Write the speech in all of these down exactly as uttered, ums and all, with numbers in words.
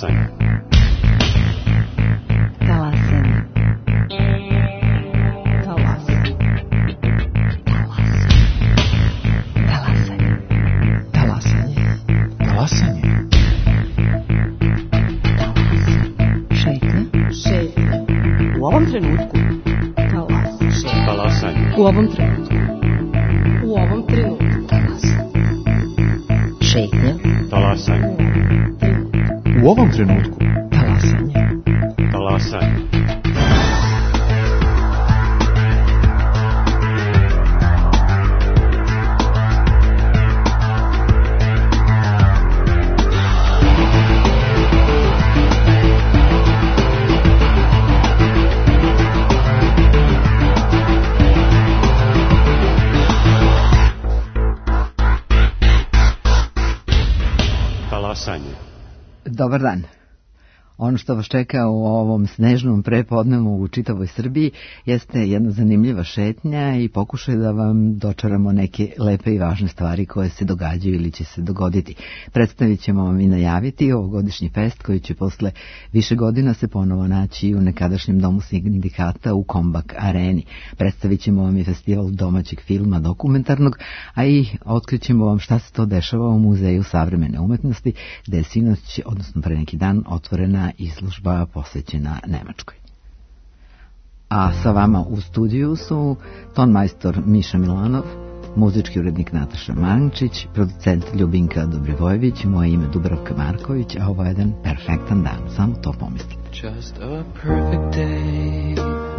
Talasanje. Talasanje. Talasanje. Talasanje. Talasanje. Talasanje. Šetnja. Šetnja. U ovom trenutku. Talasanje. Talasanje. U ovom trenutku. U ovom trenutku. Talasanje. Šetnja. Talasanje. U ovom trenutku. Talasanje. Talasanje. Talasanje. Dobar dan. Ono što vas čeka u ovom snežnom prepodnevu u čitavoj Srbiji jeste jedna zanimljiva šetnja i pokušaj da vam dočaramo neke lepe i važne stvari koje se događaju ili će se dogoditi. Predstavit ćemo vam i najaviti ovogodišnji fest koji će posle više godina se ponovo naći u nekadašnjem domu sindikata u Kombak areni. Predstavit ćemo vam i festival domaćeg filma dokumentarnog, a i otkrićemo vam šta se to dešava u Muzeju savremene umetnosti, gde je sinoć, odnosno pre neki dan, otvorena izložba posvećena Nemačkoj. A sa vama u studiju su tonmajstor Miša Milanov, muzički urednik Nataša Mančić, producent Ljubinka Dobrivojević, moje ime Dubravka Marković, a ovo je jedan perfektan dan, samo to pomislite. Just a perfect day.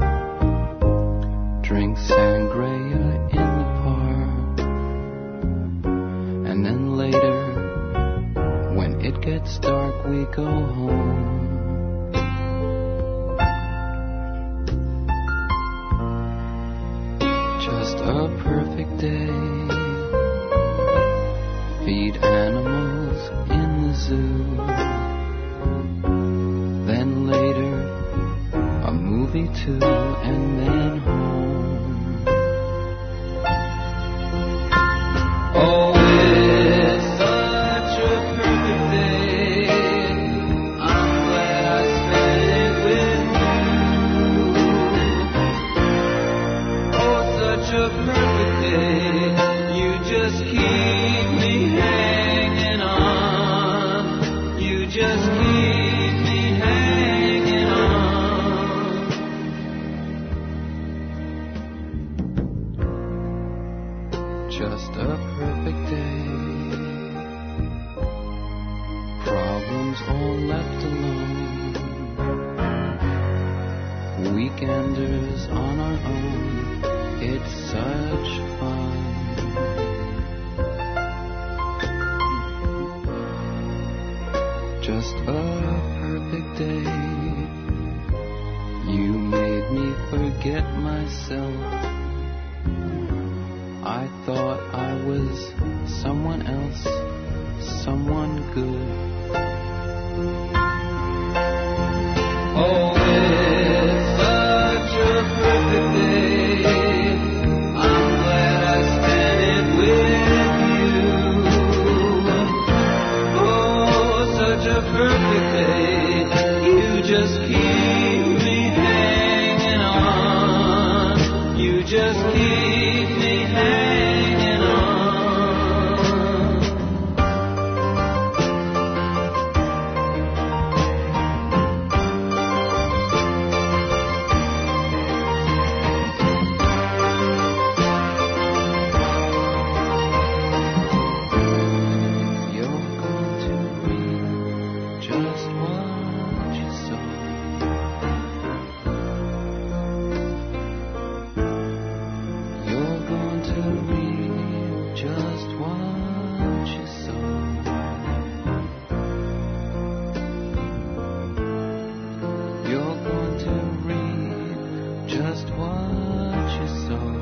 Drink sangria in the park. And then later, when it gets dark, we go home. Just a perfect day. Feed animals in the zoo. Then later, a movie too, and then home. Oh, it's such a perfect day. I'm glad I spent it with you. Oh, such a perfect day. You just keep me hanging on. You just keep me hanging on. Just a perfect day. Problems all left alone. Weekenders on our own. It's such fun. Just a perfect day. You made me forget myself. I thought I was someone else, someone good. Oh, it's such a perfect day. I'm glad I spent it with you. Oh, such a perfect day. You just keep me hanging on. You just keep me hanging on. You're going to read just what you saw. You're going to read just what you saw. You're going to read just what you saw.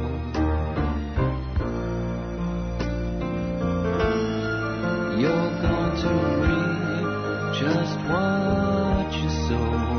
You're going to read just what you saw.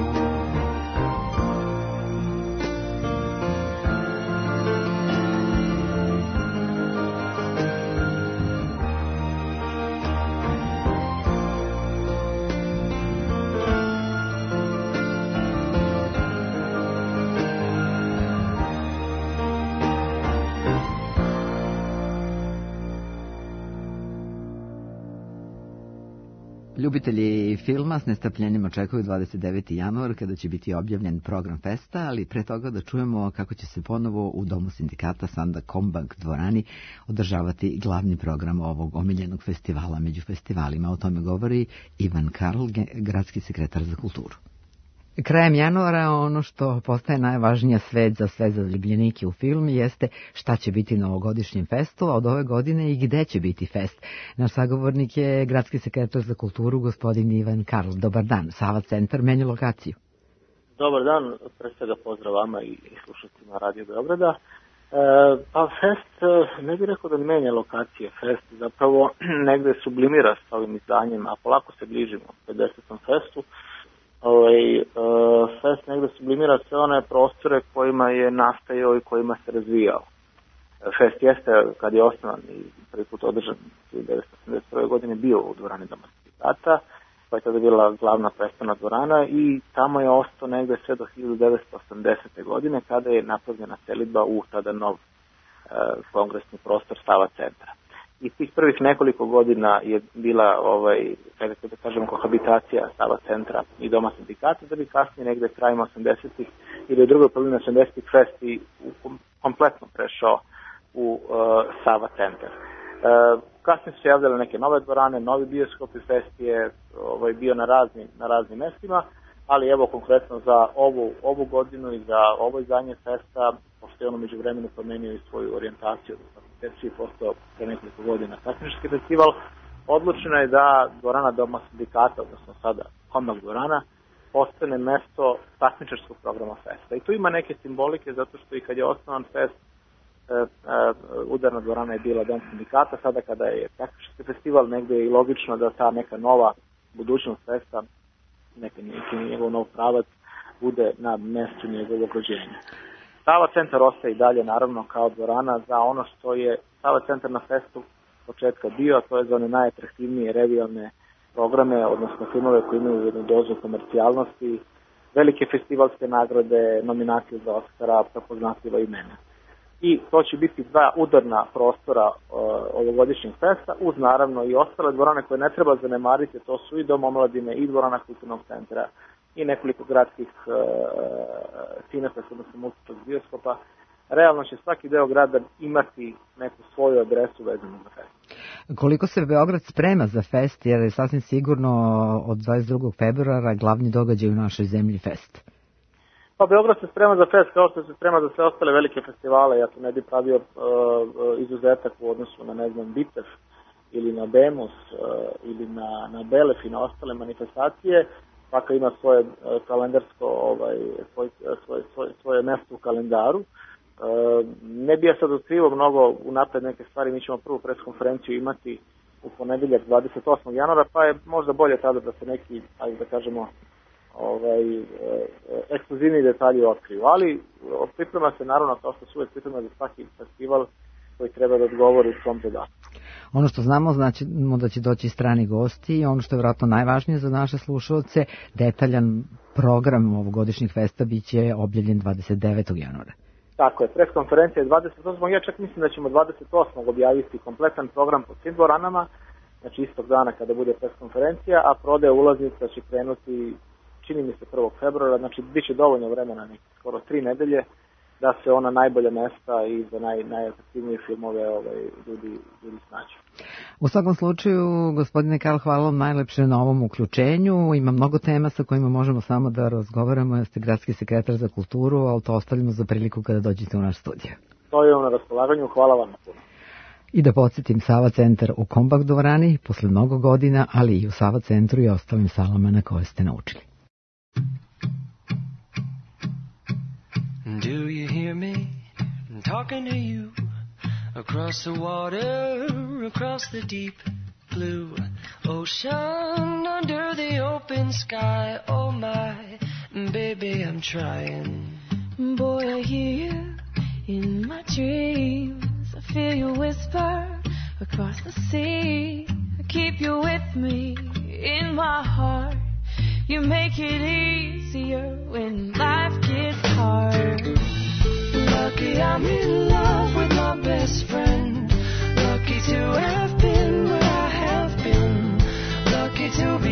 Ljubitelji filma s nestrpljenjem očekuju dvadeset deveti januar kada će biti objavljen program festa, ali pre toga da čujemo kako će se ponovo u Domu sindikata Sanda Kombank dvorani održavati glavni program ovog omiljenog festivala među festivalima. O tome govori Ivan Karl, gradski sekretar za kulturu. Krajem januara ono što postaje najvažnija svest za sve zaljubljenike u film jeste šta će biti na ovogodišnjem festu, a od ove godine i gde će biti fest. Naš sagovornik je gradski sekretar za kulturu gospodin Ivan Karl. Dobar dan, Sava centar menja lokaciju. Dobar dan, pre svega pozdrav vama i slušateljima Radio Beograda. E, pa fest, ne bih rekao da menja lokacije, fest zapravo negde sublimira s ovim izdanjem, a polako se bližimo pedesetom festu. Ovaj, uh, fest negde sublimira sve one prostore kojima je nastajao i kojima se razvijao. Fest jeste, kad je osnovan i prvi put održan hiljadu devetsto osamdeset prve. godine, bio u dvorani Doma sindikata, pa je tada bila glavna prestona dvorana i tamo je ostao negde sve do hiljadu devetsto osamdesete. godine, kada je napravljena selidba u tada nov uh, kongresni prostor Sava centra. I tih prvih nekoliko godina je bila, ovaj, kako da kažemo, kohabitacija Sava centra i Doma sindikata, da bi kasnije negde krajem osamdesetih ili u drugoj polovini osamdesetih fest i kompletno prešao u uh, Sava centar. Uh, kasnije su se javljale neke nove dvorane, novi bioskopi, fest je ovaj, bio na raznim, na raznim mestima, ali evo konkretno za ovu, ovu godinu i za ovo izdanje festa, pošto je ono među vremenu promenio i svoju orijentaciju, i postao pre nekoliko godina takmičarski festival, odlučeno je da dvorana Doma sindikata, odnosno sada Kombank dvorana, postane mesto takmičarskog programa festa. I tu ima neke simbolike, zato što i kad je osnovan fest, e, e, udarna dvorana je bila Dom sindikata, sada kada je takmičarski festival, negde je i logično da ta neka nova budućnost festa, neki, neki njegov nov pravac, bude na mestu njegovog rođenja. Sava centar ostaje i dalje naravno kao dvorana za ono što je Sava centar na festu početka bio, a to je za one najatraktivnije revijalne programe, odnosno filmove koji imaju jednu dozu komercijalnosti, velike festivalske nagrade, nominacije za Oscara, prepoznatljiva imena. I to će biti dva udarna prostora uh, ovogodišnjeg festa, uz naravno i ostale dvorane koje ne treba zanemariti, to su i Dom omladine i dvorana kulturnog centra i nekoliko gradskih uh, cinesa, odnosno multipleks bioskopa. Realno će svaki deo grada imati neku svoju adresu vezanu za fest. Koliko se Beograd sprema za fest, jer je sasvim sigurno od dvadeset drugog februara glavni događaj u našoj zemlji fest? Pa Beograd se sprema za fest kao što se sprema za sve ostale velike festivale. Ja tu ne bih pravio uh, izuzetak u odnosu na, ne znam, Bitev ili na Bemus uh, ili na, na Belef i na ostale manifestacije. Svaka ima svoje uh, kalendarsko, ovaj, svoj, svoje, svoje, svoje mesto u kalendaru. Uh, ne bi ja sad otkrivao mnogo unapred neke stvari, mi ćemo prvu preskonferenciju imati u ponedeljak dvadeset osmog januara, pa je možda bolje tada da se neki, ajde da kažemo, ovaj, e, ekskluzivni detalji otkriju, ali priprema se naravno kao što su uvek priprema za svaki festival koji treba da odgovori u svom zadatku. Ono što znamo, znači da će doći strani gosti i ono što je vjerojatno najvažnije za naše slušalce, detaljan program ovogodišnjeg festa biće objavljen dvadeset devetog januara. Tako je, preskonferencija je dvadeset osmog Ja čak mislim da ćemo dvadeset osmog objaviti kompletan program po svim dvoranama, znači istog dana kada bude preskonferencija, a prodaja ulaznica će krenuti, čini mi se, prvog februara, znači bit će dovoljno vremena, neki skoro tri nedelje, da se ona najbolja mesta i za naj, najatraktivnije filmove ovaj, ljudi, ljudi snađu. U svakom slučaju, gospodine Karl, hvala vam najlepše na ovom uključenju. Ima mnogo tema sa kojima možemo samo da razgovaramo. Jeste gradski sekretar za kulturu, ali to ostavljamo za priliku kada dođete u naš studio. To je vam na raspolaganju, hvala vam na puno. I da podsjetim, Sava centar u Kombank dvorani posle mnogo godina, ali i u Sava centru i ostalim salama na koje ste naučili. Do you hear me talking to you across the water, across the deep blue ocean, under the open sky? Oh my, baby, I'm trying. Boy, I hear you in my dreams. I feel you whisper across the sea. I keep you with me in my heart. You make it easier when life gets hard. Lucky I'm in love with my best friend. Lucky to have been where I have been. Lucky to be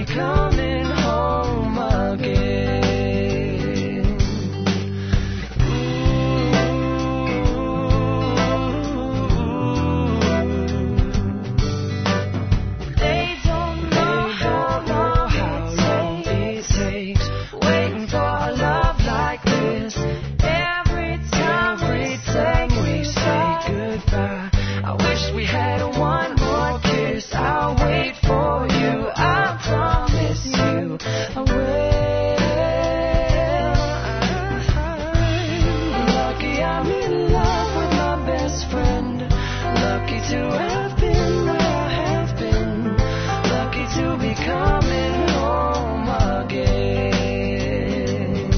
to have been where I have been, lucky to be coming home again.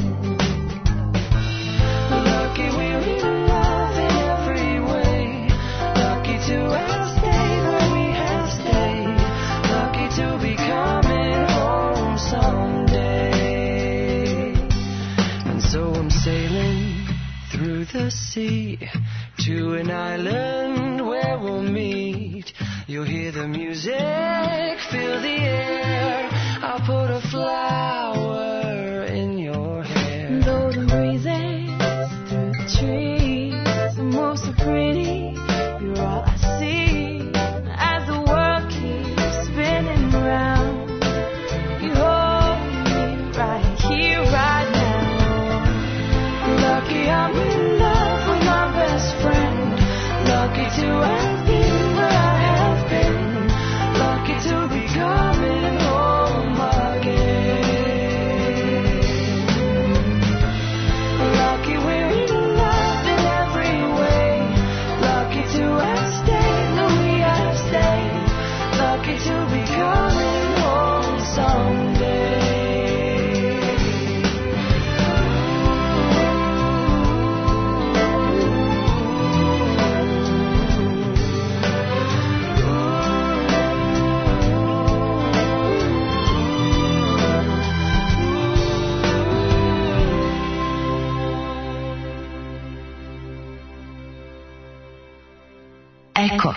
Lucky we're in love in every way, lucky to have stayed where we have stayed, lucky to be coming home someday. And so I'm sailing through the sea to an island where we'll meet. You'll hear the music, feel the air. I'll put a flower in your hair. Though the breezes through the trees move so pretty, you're all I see as the world keeps spinning round. You hold me right here, right now. Lucky I'm in love with my best friend, lucky to have been where I have been, lucky to be coming home again. Lucky we're in love in every way, lucky to have stayed where we have stayed, lucky to be coming home someday. Eko.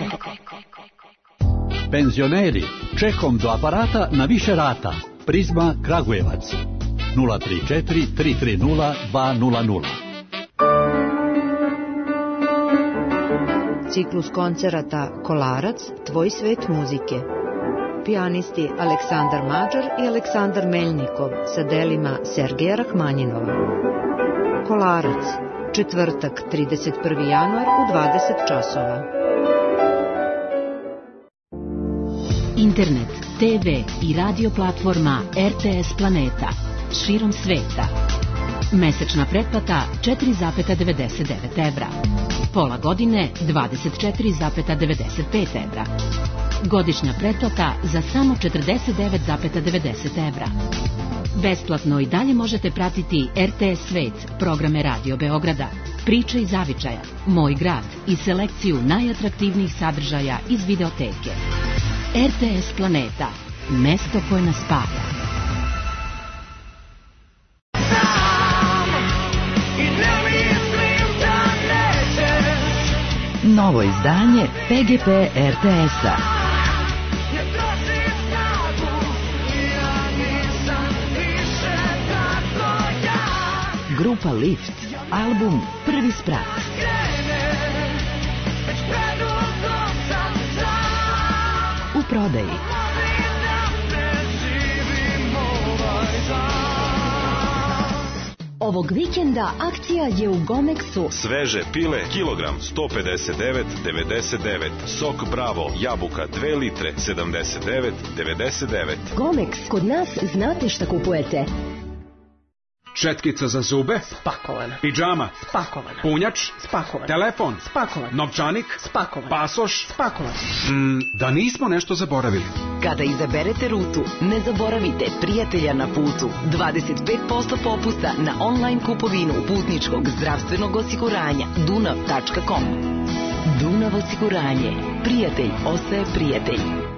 Penzioneri, čekom do aparata na više rata. Prizma Kragujevac. nula tri četiri tri tri nula dva nula nula. Ciklus koncerata Kolarac, tvoj svet muzike. Pijanisti Aleksandar Mađar i Aleksandar Meljnikov sa delima Sergeja Rahmanjinova. Kolarac, četvrtak, trideset prvi januar u dvadeset časova. Internet, te ve i radio platforma er te es Planeta. Širom sveta. Mesečna pretplata četiri zarez devedeset devet evra. Pola godine dvadeset četiri zarez devedeset pet evra. Godišnja pretplata za samo četrdeset devet zarez devedeset evra. Besplatno i dalje možete pratiti er te es Svet, programe Radio Beograda, Priče iz Zavičaja, Moj grad i selekciju najatraktivnijih sadržaja iz videoteke. er te es Planeta, mesto koje nas spaja. Novo izdanje pe ge pe er te es-a. Grupa Lift, album Prvi sprat. U prodaji. Ovog vikenda akcija je u Gomexu. Sveže pile, kilogram sto pedeset devet devedeset devet. Sok Bravo, jabuka dve litre, sedamdeset devet devedeset devet. Gomex, kod nas znate šta kupujete. Četkica za zube? Spakovana. Pidžama? Spakovana. Punjač? Spakovan. Telefon? Spakovan. Novčanik? Spakovan. Pasoš? Spakovan. Mm, da nismo nešto zaboravili. Kada izaberete rutu, ne zaboravite prijatelja na putu. dvadeset pet posto popusta na online kupovinu putničkog zdravstvenog osiguranja dunav tačka com. Dunav osiguranje. Prijatelj ostaje prijatelj.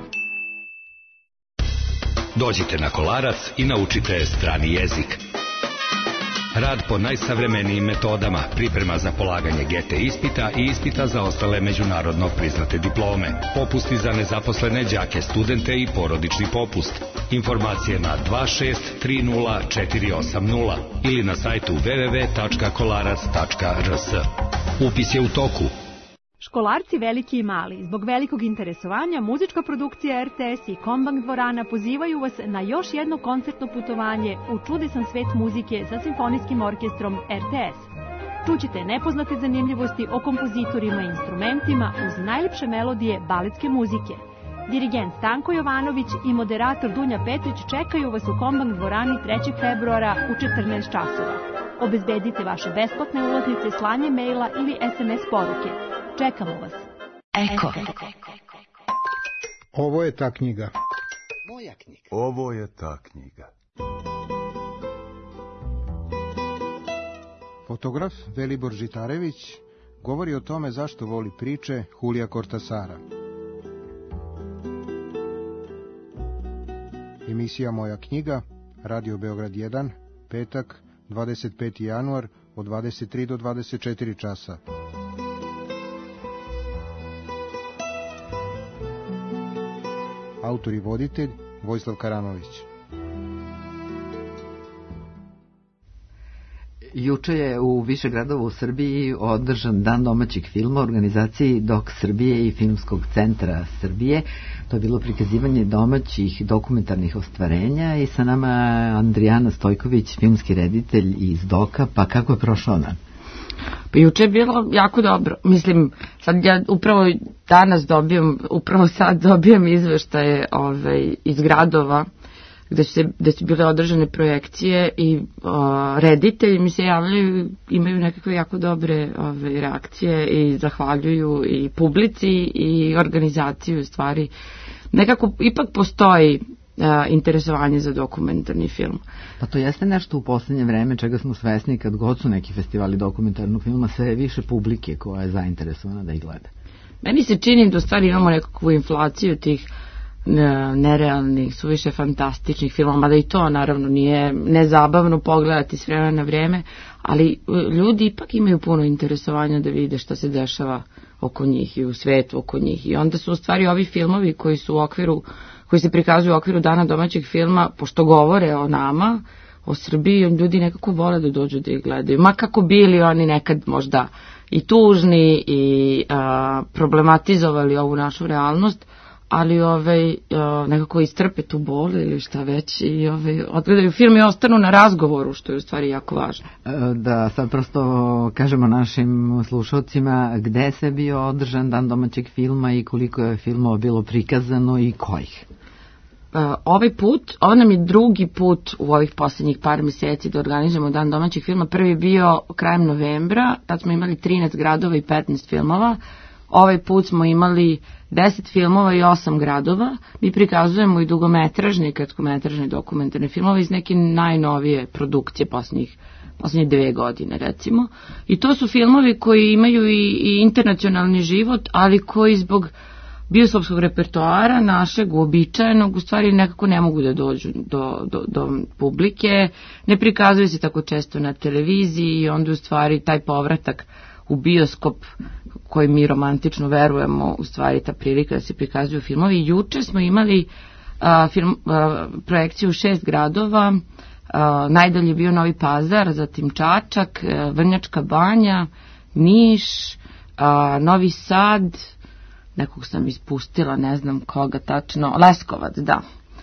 Dođite na Kolarac i naučite strani jezik. Rad po najsavremenijim metodama, priprema za polaganje ge te ispita i ispita za ostale međunarodno priznate diplome. Popusti za nezaposlene đake, studente i porodični popust. Informacije na dva šest tri nula četiri osam nula ili na sajtu w w w tačka kolarac tačka r s. Upis je u toku. Školarci veliki i mali, zbog velikog interesovanja, muzička produkcija er te es i Kombank dvorana pozivaju vas na još jedno koncertno putovanje u čudesan svet muzike sa simfonijskim orkestrom er te es. Čućete nepoznate zanimljivosti o kompozitorima i instrumentima uz najlepše melodije baletske muzike. Dirigent Stanko Jovanović i moderator Dunja Petrić čekaju vas u Kombank dvorani trećeg februara u četrnaest časova. Obezbedite vaše besplatne ulaznice slanjem maila ili es em es poruke. Čekamo vas. Eko. Ovo je ta knjiga. Moja knjiga. Ovo je ta knjiga. Fotograf Velibor Žitarević govori o tome zašto voli priče Julija Kortasara. Emisija Moja knjiga, Radio Beograd jedan, petak, dvadeset peti januar, od dvadeset tri do dvadeset četiri časa. Autor i voditelj Vojislav Karanović. Juče je u više gradova u Srbiji održan Dan domaćeg filma u organizaciji Dok Srbije i Filmskog centra Srbije. To je bilo prikazivanje domaćih dokumentarnih ostvarenja i sa nama Andrijana Stojković, filmski reditelj iz Doka. Pa kako je prošao dan? Pa juče je bilo jako dobro. Mislim, sad ja upravo danas dobijam, upravo sad dobijam izveštaje ovaj, iz gradova gde su, se, gde su bile održane projekcije i o, reditelji mi se javljaju, imaju nekakve jako dobre ove, reakcije i zahvaljuju i publici i organizaciju, stvari. Nekako ipak postoji a, interesovanje za dokumentarni film. Pa to jeste nešto u poslednje vreme čega smo svesni kad god su neki festivali dokumentarnog filma, sve je više publike koja je zainteresovana da ih gleda. Meni se čini da u stvari imamo nekakvu inflaciju tih nerealnih, suviše fantastičnih filmova, mada i to naravno nije nezabavno pogledati s vremena na vreme, ali ljudi ipak imaju puno interesovanja da vide šta se dešava oko njih i u svetu oko njih. I onda su u stvari ovi filmovi koji su u okviru, koji se prikazuju u okviru Dana domaćeg filma, pošto govore o nama, o Srbiji, ljudi nekako vole da dođu da ih gledaju. Ma kako bili oni nekad možda i tužni i a, problematizovali ovu našu realnost, ali ovaj, nekako istrpe tu bol ili šta već i ovaj, odgledaju film i ostanu na razgovoru, što je u stvari jako važno. Da sad prosto kažemo našim slušalcima gde se bio održan Dan domaćeg filma i koliko je filmova bilo prikazano i kojih? Ovaj put, ovo nam je drugi put u ovih posljednjih par mjeseci da organizujemo Dan domaćeg filma. Prvi je bio krajem novembra, tad smo imali trinaest gradova i petnaest filmova. Ovaj put smo imali deset filmova i osam gradova. Mi prikazujemo i dugometražne i kratkometražne dokumentarne filmove iz neke najnovije produkcije posljednjih, posljednje dve godine recimo. I to su filmovi koji imaju i, i internacionalni život, ali koji zbog bioskopskog repertoara našeg uobičajenog u stvari nekako ne mogu da dođu do, do, do publike, ne prikazuju se tako često na televiziji i onda u stvari taj povratak u bioskop koji mi romantično verujemo, u stvari ta prilika da se prikazuju filmovi. Juče smo imali a, film, a, projekciju u šest gradova, a, najdalje je bio Novi Pazar, zatim Čačak, a, Vrnjačka Banja, Niš, a, Novi Sad, nekog sam ispustila, ne znam koga tačno, Leskovac, da,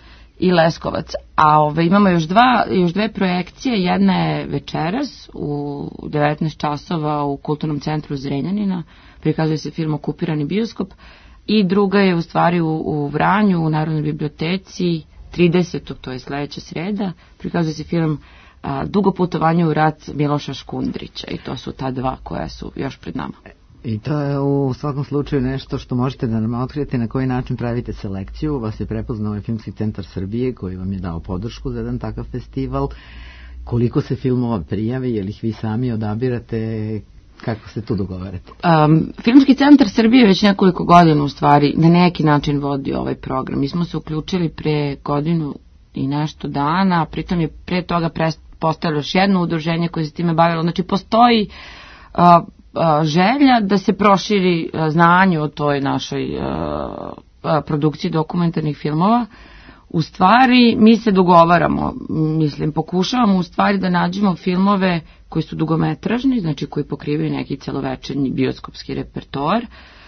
i Leskovac. A ove, imamo još, dva, još dve projekcije, jedna je večeras u devetnaest časova u Kulturnom centru Zrenjanina, prikazuje se film Okupirani bioskop, i druga je u stvari u, u Vranju, u Narodnoj biblioteci, tridesetog to je sledeća sreda, prikazuje se film a, Dugo putovanje u rat Miloša Škundrića i to su ta dva koja su još pred nama. I to je u svakom slučaju nešto što možete da nam otkrijete na koji način pravite selekciju. Vas je prepoznao ovaj Filmski centar Srbije koji vam je dao podršku za jedan takav festival. Koliko se filmova prijavi, je li ih vi sami odabirate, kako se tu dogovarate? Um, Filmski centar Srbije već nekoliko godina u stvari na neki način vodi ovaj program. Mi smo se uključili pre godinu i nešto dana, pritom je pre toga postojalo još jedno udruženje koje se time bavilo. Znači postoji uh, želja da se proširi znanje o toj našoj produkciji dokumentarnih filmova. U stvari mi se dogovaramo, mislim, pokušavamo u stvari da nađemo filmove koji su dugometražni, znači koji pokrivaju neki celovečernji bioskopski repertoar.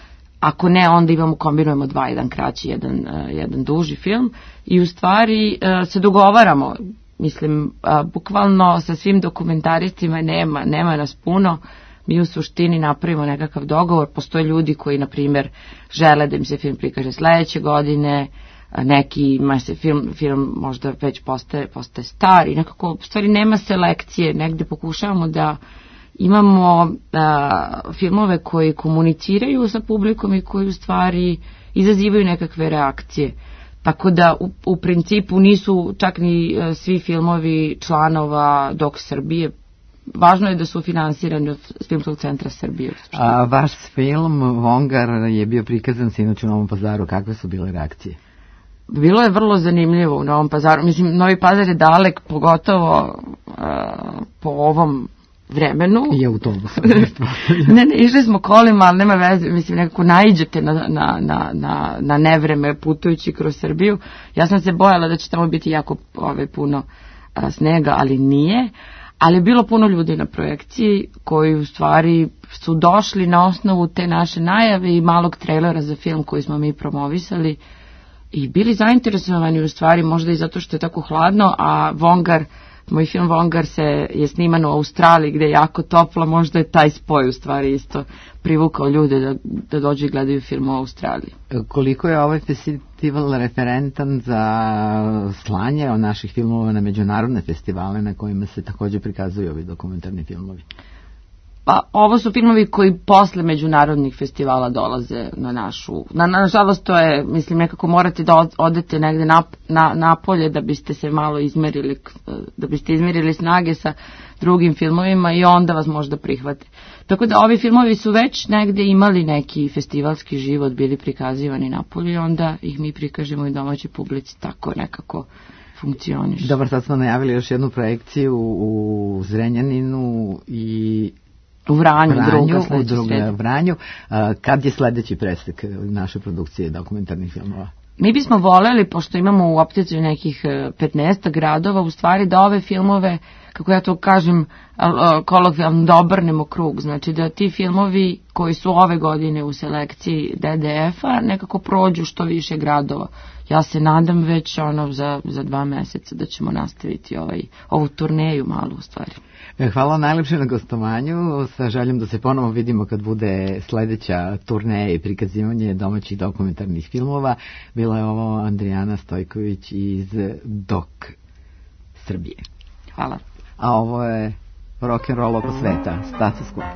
Ako ne, onda imamo, kombinujemo dva, jedan kraći, jedan, jedan duži film i u stvari se dogovaramo, mislim, bukvalno sa svim dokumentaristima nema, nema nas puno. Mi u suštini napravimo nekakav dogovor, postoje ljudi koji, na primjer, žele da im se film prikaže sledeće godine, neki ima se film, film možda već postaje, postaje star i nekako, u stvari nema selekcije, negde pokušavamo da imamo a, filmove koji komuniciraju sa publikom i koji u stvari izazivaju nekakve reakcije. Tako da u, u principu nisu čak ni a, svi filmovi članova Dok Srbije. Važno je da su finansirani od Filmskog centra Srbije. A vaš film Vongar je bio prikazan sinoć u Novom Pazaru. Kakve su bile reakcije? Bilo je vrlo zanimljivo u Novom Pazaru. Mislim, Novi Pazar je dalek, pogotovo uh, po ovom vremenu. I autobusom. ne, ne, išli smo kolima, ali nema veze. Mislim, nekako naiđete na, na, na, na, na nevreme putujući kroz Srbiju. Ja sam se bojala da će tamo biti jako ove, puno uh, snega, ali nije. Ali je bilo puno ljudi na projekciji koji u stvari su došli na osnovu te naše najave i malog trailera za film koji smo mi promovisali i bili zainteresovani u stvari, možda i zato što je tako hladno, a Vongar, moj film Vongar se je sniman u Australiji gde je jako toplo, možda je taj spoj u stvari isto privukao ljude da, da dođu i gledaju film u Australiji. Koliko je ovaj festival referentan za slanje od naših filmova na međunarodne festivale na kojima se također prikazuju ovi dokumentarni filmovi? Pa ovo su filmovi koji posle međunarodnih festivala dolaze na našu. Na, nažalost to je, mislim, nekako morate da odete negde na, na, napolje da biste se malo izmerili, da biste izmerili snage sa drugim filmovima i onda vas možda prihvate. Tako da ovi filmovi su već negde imali neki festivalski život, bili prikazivani napolje i onda ih mi prikažemo i domaćoj publici, tako nekako funkcioniš. Dobro, sad smo najavili još jednu projekciju u Zrenjaninu i u Vranju, Vranju druga, u druga Vranju. Kad je sledeći presek naše produkcije dokumentarnih filmova? Mi bismo voleli, pošto imamo u opticiju nekih petnaest gradova, u stvari da ove filmove, kako ja to kažem, kolokvijalno da obrnemo krug. Znači da ti filmovi koji su ove godine u selekciji D D F-a nekako prođu što više gradova. Ja se nadam već ono za, za dva meseca da ćemo nastaviti ovaj, ovu turneju malu u stvari. Hvala najlepše na gostovanju, sa željom da se ponovo vidimo kad bude sledeća turneja i prikazivanje domaćih dokumentarnih filmova. Bila je ovo Andrijana Stojković iz Dok Srbije. Hvala. A ovo je rock'n'roll oko sveta, Status Quo.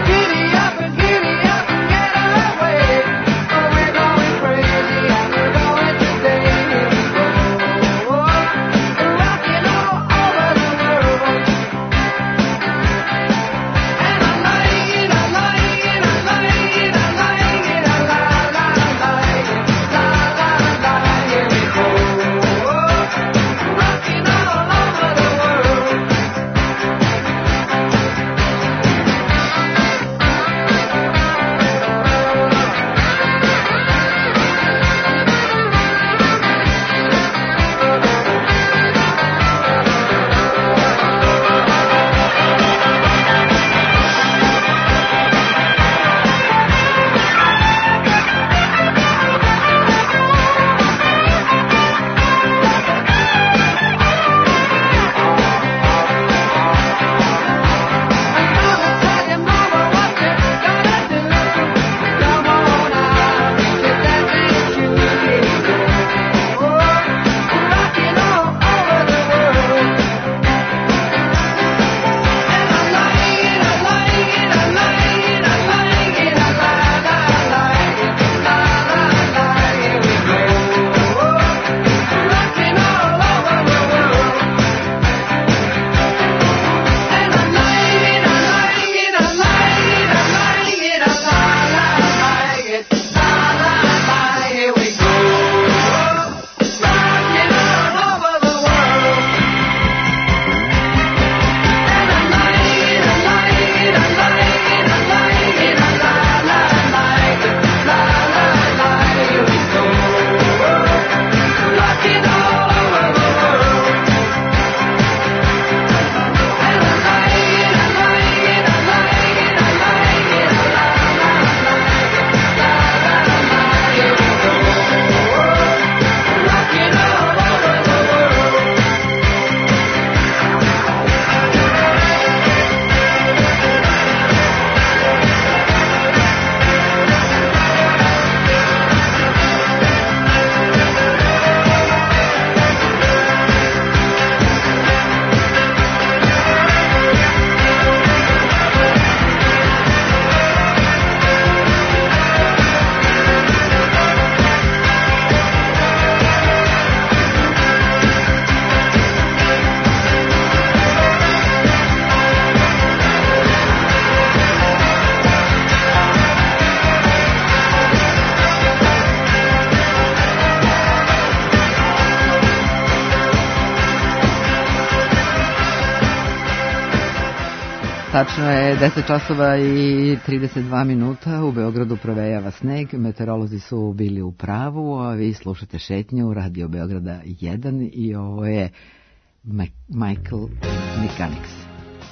We're going crazy and we're going Tačno je deset časova i trideset dva minuta, u Beogradu provejava sneg, meteorolozi su bili u pravu, a vi slušate šetnju Radio Beograda jedan i ovo je Michael Mechanics.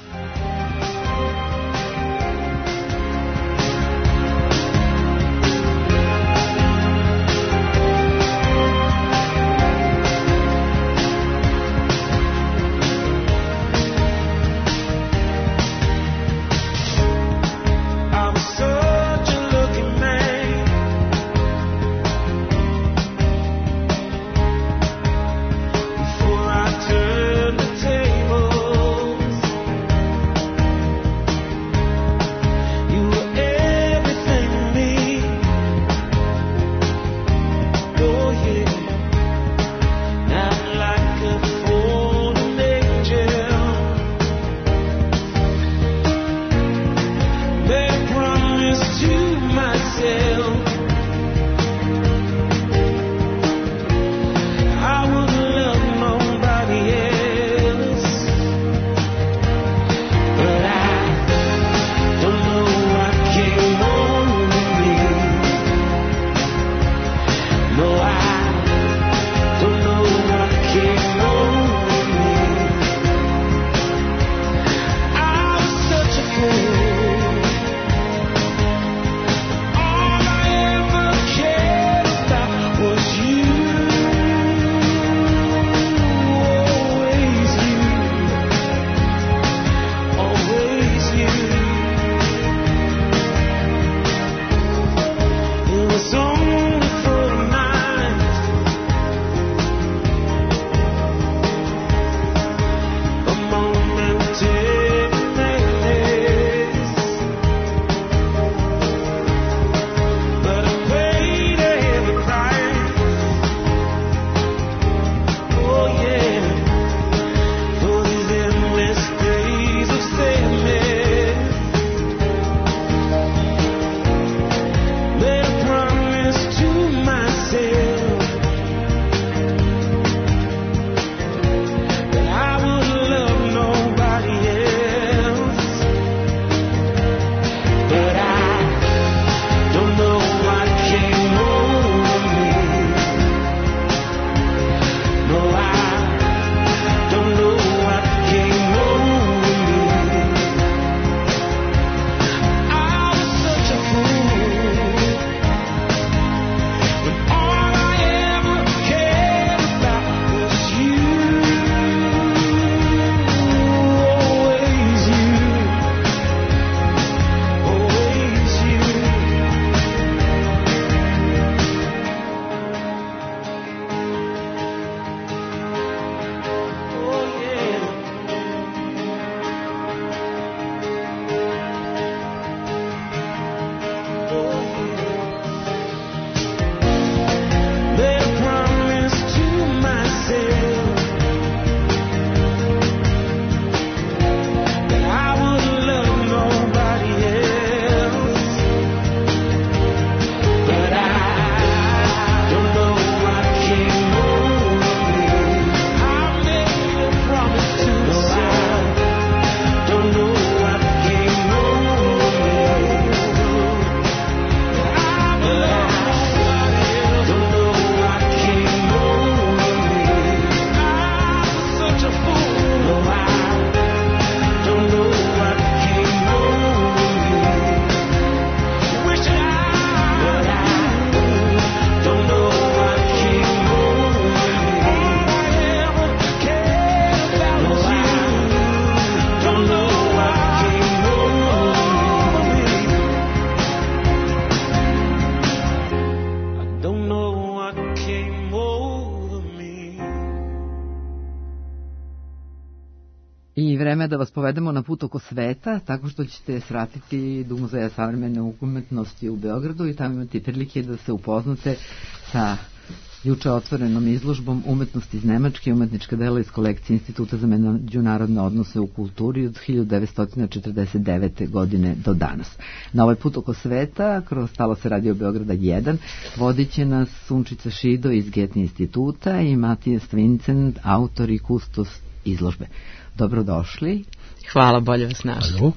I vreme da vas povedemo na put oko sveta, tako što ćete svratiti do Muzeja savremene umetnosti u Beogradu i tamo imate prilike da se upoznate sa juče otvorenom izložbom umetnosti iz Nemačke, umetnička dela iz kolekcije Instituta za međunarodne odnose u kulturi od hiljadu devetsto četrdeset devete. godine do danas. Na ovaj put oko sveta, kroz talase Radio Beograda jedan, vodit će nas Sunčica Šido iz Goethe instituta i Matijas Vincent, autor i kustos izložbe. Dobrodošli. Hvala, bolje vas našli.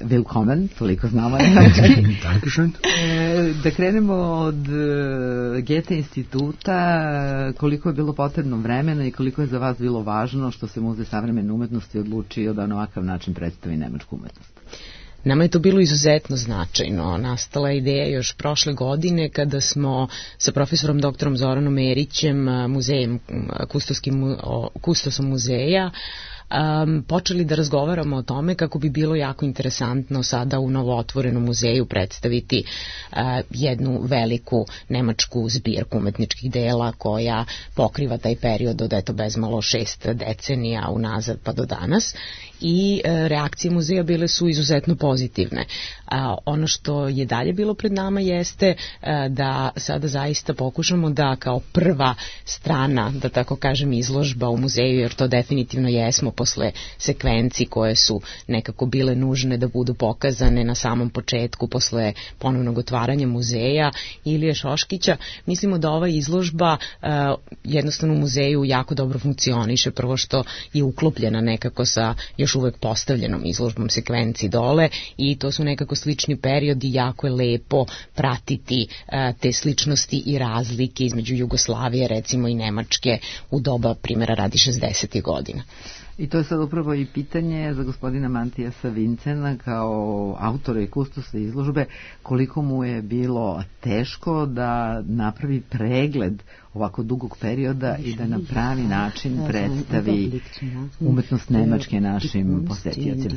Willkommen, toliko znamo nemački. Dankeschön. E, da krenemo od e, Goethe instituta, koliko je bilo potrebno vremena i koliko je za vas bilo važno što se Muzej savremene umetnosti odlučio da na ovakav način predstavi nemačku umetnost? Nama je to bilo izuzetno značajno. Nastala je ideja još prošle godine kada smo sa profesorom doktorom Zoranom Erićem, muzejem, kustoskim, kustosom muzeja, Um, počeli da razgovaramo o tome kako bi bilo jako interesantno sada u novootvorenom muzeju predstaviti uh, jednu veliku nemačku zbirku umetničkih dela koja pokriva taj period od eto bezmalo šest decenija unazad pa do danas i uh, reakcije muzeja bile su izuzetno pozitivne. Uh, ono što je dalje bilo pred nama jeste uh, da sada zaista pokušamo da kao prva strana, da tako kažem, izložba u muzeju, jer to definitivno jesmo posle sekvenci koje su nekako bile nužne da budu pokazane na samom početku posle ponovnog otvaranja muzeja Ilije Šoškića, mislimo da ova izložba uh, jednostavno u muzeju jako dobro funkcioniše, prvo što je uklopljena nekako sa još uvek postavljenom izložbom sekvenci dole i to su nekako slični periodi, jako je lepo pratiti uh, te sličnosti i razlike između Jugoslavije recimo i Nemačke u doba primjera radi šezdesetih godina. I to je sad upravo i pitanje za gospodina Matijasa Vincena kao autora i kustosa izložbe, koliko mu je bilo teško da napravi pregled ovako dugog perioda i da na pravi način predstavi umetnost Nemačke našim posetiocima.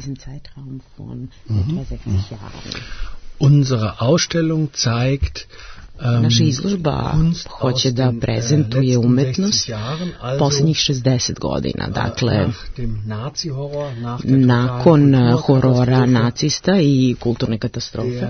Unsere Ausstellung zeigt Naša izložba hoće da prezentuje umetnost poslednjih šezdeset godina, dakle nakon horora nacista i kulturne katastrofe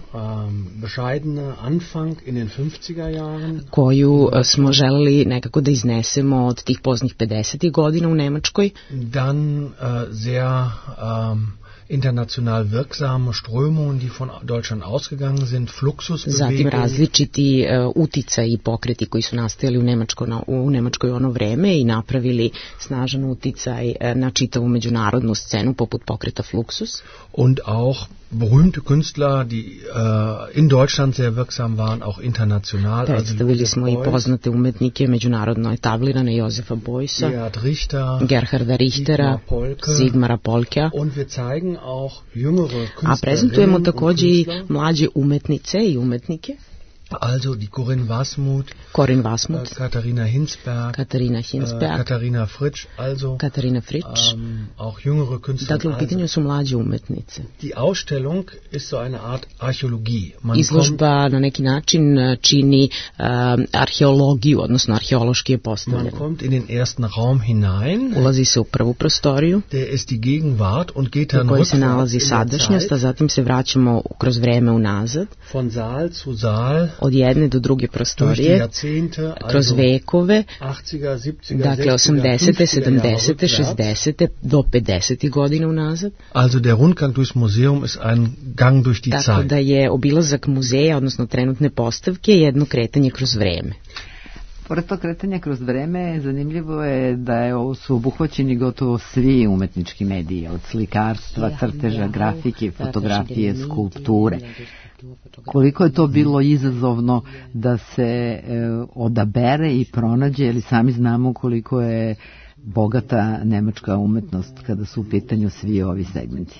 koju smo želeli nekako da iznesemo od tih poznih pedesetih godina u Nemačkoj. Dan sehr international wirksame Strömungen, die von Deutschland ausgegangen sind, Fluxusbewegung. Zatim različiti uh, uticaj i pokreti koji su nastajali u, Nemačko, na, u Nemačkoj ono vreme i napravili snažan uticaj uh, na čitavu međunarodnu scenu poput pokreta Fluxus. Und auch berühmte Künstler, die uh, in Deutschland sehr wirksam waren, auch international. Predstavili smo i poznate umetnike međunarodno etablirane, Josefa Beusa, Gerhard Richter, Gerharda Richtera, Sigmara Polka. Und wir zeigen auch jüngere Künstler. A prezentujemo takođe i mlađe umetnice i umetnike. Also die Corinne Wasmuth, Corinne Wasmuth, äh, Katharina Hinsberg, Katharina Hinsberg, äh, Katharina Fritsch, also Katharina Fritsch, ähm, auch jüngere Künstler. Dakle, u pitanju su mlađe umetnice. Die Ausstellung ist so eine Art Archäologie. Man Izložba kommt, na neki način čini uh, arheologiju, odnosno arheološki je postavljena. Man kommt in den ersten Raum hinein. Ulazi se u prvu prostoriju. Der ist die Gegenwart und geht dann u kojoj se nalazi sadašnjost, a zatim se vraćamo kroz vreme unazad. Von Saal zu Saal. Od jedne do druge prostorije, kroz vekove, dakle osamdesete, sedamdesete, šezdesete do pedesetih godina unazad. Also der Rundgang durchs Museum ist ein Gang durch die Zeit. Tako da je obilazak muzeja, odnosno trenutne postavke, jedno kretanje kroz vreme. Pored tog kretanja kroz vreme, zanimljivo je da je, su obuhvaćeni gotovo svi umetnički mediji, od slikarstva, crteža, grafike, fotografije, skulpture. Koliko je to bilo izazovno da se e, odabere i pronađe, ili sami znamo koliko je bogata nemačka umetnost kada su u pitanju svi ovi segmenti.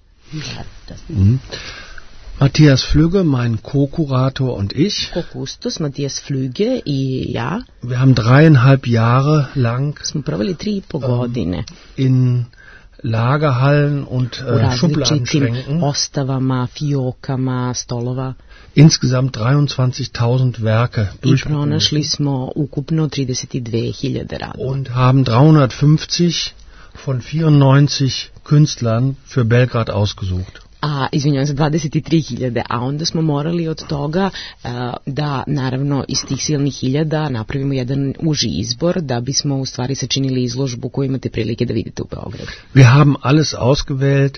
Mm. Matthias Flügge, mein Co-Kurator und ich. Co-Kustos, Matthias Flügge i ja. Wir haben dreieinhalb Jahre lang smo proveli tri i po godine in Lagerhallen und äh, Schubladenschränken ostavama, fiokama, stolova. Insgesamt dreiundzwanzigtausend Werke I pronašli smo ukupno trideset dve hiljade radova. Und haben dreihundertfünfzig von vierundneunzig Künstlern für Belgrad ausgesucht. A, izvinjavam se, dvadeset tri hiljade, a onda smo morali od toga uh, da, naravno, iz tih silnih hiljada napravimo jedan uži izbor da bismo u stvari sačinili izložbu koju imate prilike da vidite u Beogradu. Wir haben alles ausgewählt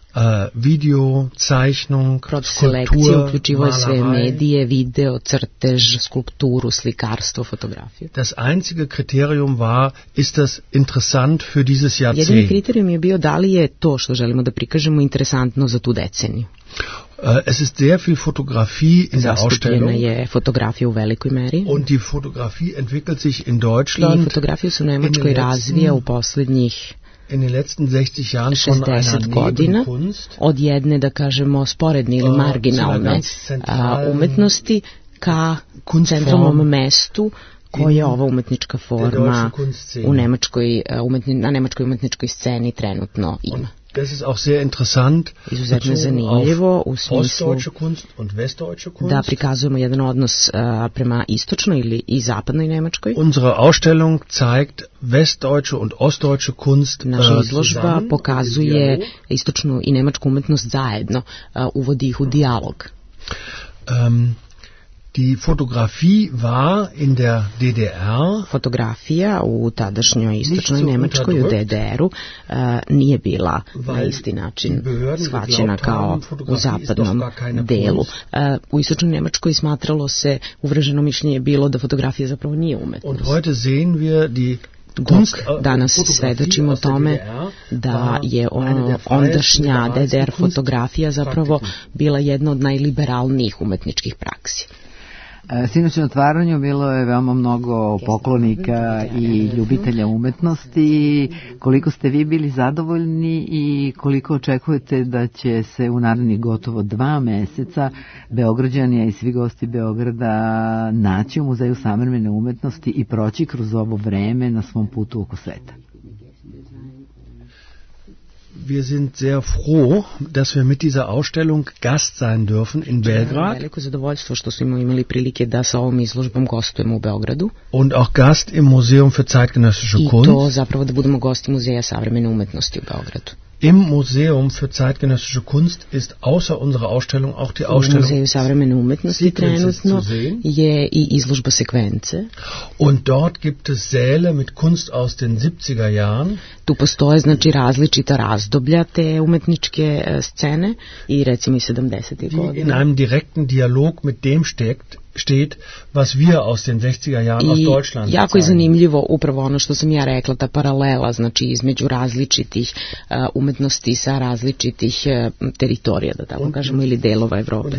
Video, Zeichnung, Selekcija uključivao je sve medije, video, crtež, skulpturu, slikarstvo, fotografiju. Das einzige Kriterium war, ist das interessant für dieses Jahrzehnt? Jedini kriterijum je bio da li je to što želimo da prikažemo interesantno za tu deceniju. Uh, es ist sehr viel Fotografie in der Ausstellung. Zastupljena je fotografija u velikoj meri. Und die Fotografie entwickelt sich in Deutschland. I fotografiju se u Nemačkoj razvija u posljednjih in den letzten sechzig Jahren von einer godina, od jedne, da kažemo, sporedne ili marginalne a, umetnosti ka centralnom mestu koja je ova umetnička forma u nemačkoj, umetni, na nemačkoj umetničkoj sceni trenutno ima. Das ist auch sehr interessant, izuzetno zanimljivo u smislu da prikazujemo jedan odnos uh, prema istočnoj ili i zapadnoj Nemačkoj. Unsere Ausstellung zeigt westdeutsche und ostdeutsche Kunst. Naša izložba pokazuje istočnu i nemačku umetnost zajedno, uh, uvodi ih u dijalog. Um, Die Fotografie war in der D D R. Fotografija u tadašnjoj istočnoj Nemačkoj, u D D R-u, uh, nije bila na isti način shvaćena kao u zapadnom delu. Uh, u istočnoj Nemačkoj smatralo se, uvreženo mišljenje je bilo da fotografija zapravo nije umetnost. Und heute sehen wir die Dok danas svedočimo tome da je ono, ondašnja D D R fotografija zapravo bila jedna od najliberalnijih umetničkih praksi. Sinoć na otvaranju bilo je veoma mnogo poklonika i ljubitelja umetnosti. Koliko ste vi bili zadovoljni i koliko očekujete da će se u narednih gotovo dva meseca Beograđani i svi gosti Beograda naći u Muzeju savremene umetnosti i proći kroz ovo vreme na svom putu oko sveta? Wir sind sehr froh, dass wir mit dieser Ausstellung Gast sein dürfen in Belgrad. Veliko zadovoljstvo što smo imali prilike da sa ovom izložbom gostujemo u Beogradu. Und auch Gast im Museum für zeitgenössische Kunst. I to zapravo da budemo gosti Muzeja savremene umetnosti u Beogradu. Im Museum für zeitgenössische Kunst ist außer unserer Ausstellung auch die Ausstellung u Muzeju savremene umetnosti trenutno je i izložba sekvence. Und dort gibt es Säle mit Kunst aus den siebziger Jahren. Tu postoje znači različita razdoblja te umetničke scene i recimo i sedamdesetih godina. In einem direkten Dialog mit dem steckt steht, was wir aus den sechziger Jahren aus Deutschland. I jako je zanimljivo upravo ono što sam ja rekla, ta paralela, znači između različitih uh, umetnosti sa različitih uh, teritorija, da tako kažemo, ili delova Evrope.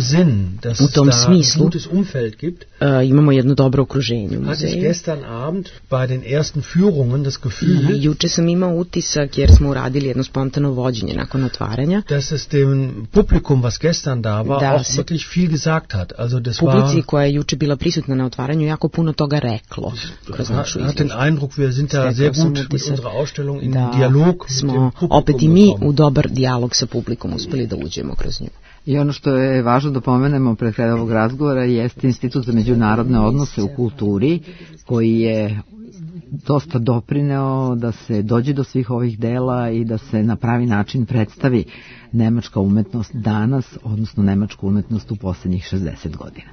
U tom smislu gibt, uh, imamo jedno dobro okruženje u muzeju. Gestern Abend bei den ersten Führungen das Gefühl, I juče sam imao utisak, jer smo uradili jedno spontano vođenje nakon otvaranja, dass es dem Publikum, was gestern da war, da auch wirklich viel gesagt hat. Also das war publici koja je juče bila prisutna na otvaranju jako puno toga reklo kroz našu izložbu. Den Eindruck, wir sind da sehr gut mit unserer Ausstellung in Dialog mit dem Publikum. Opet i mi u dobar dijalog sa publikom uspeli da uđemo kroz nju. I ono što je važno da pomenemo pred kraj ovog razgovora jeste Institut za međunarodne odnose u kulturi, koji je dosta doprineo da se dođe do svih ovih dela i da se na pravi način predstavi nemačka umetnost danas, odnosno nemačku umetnost u poslednjih šezdeset godina.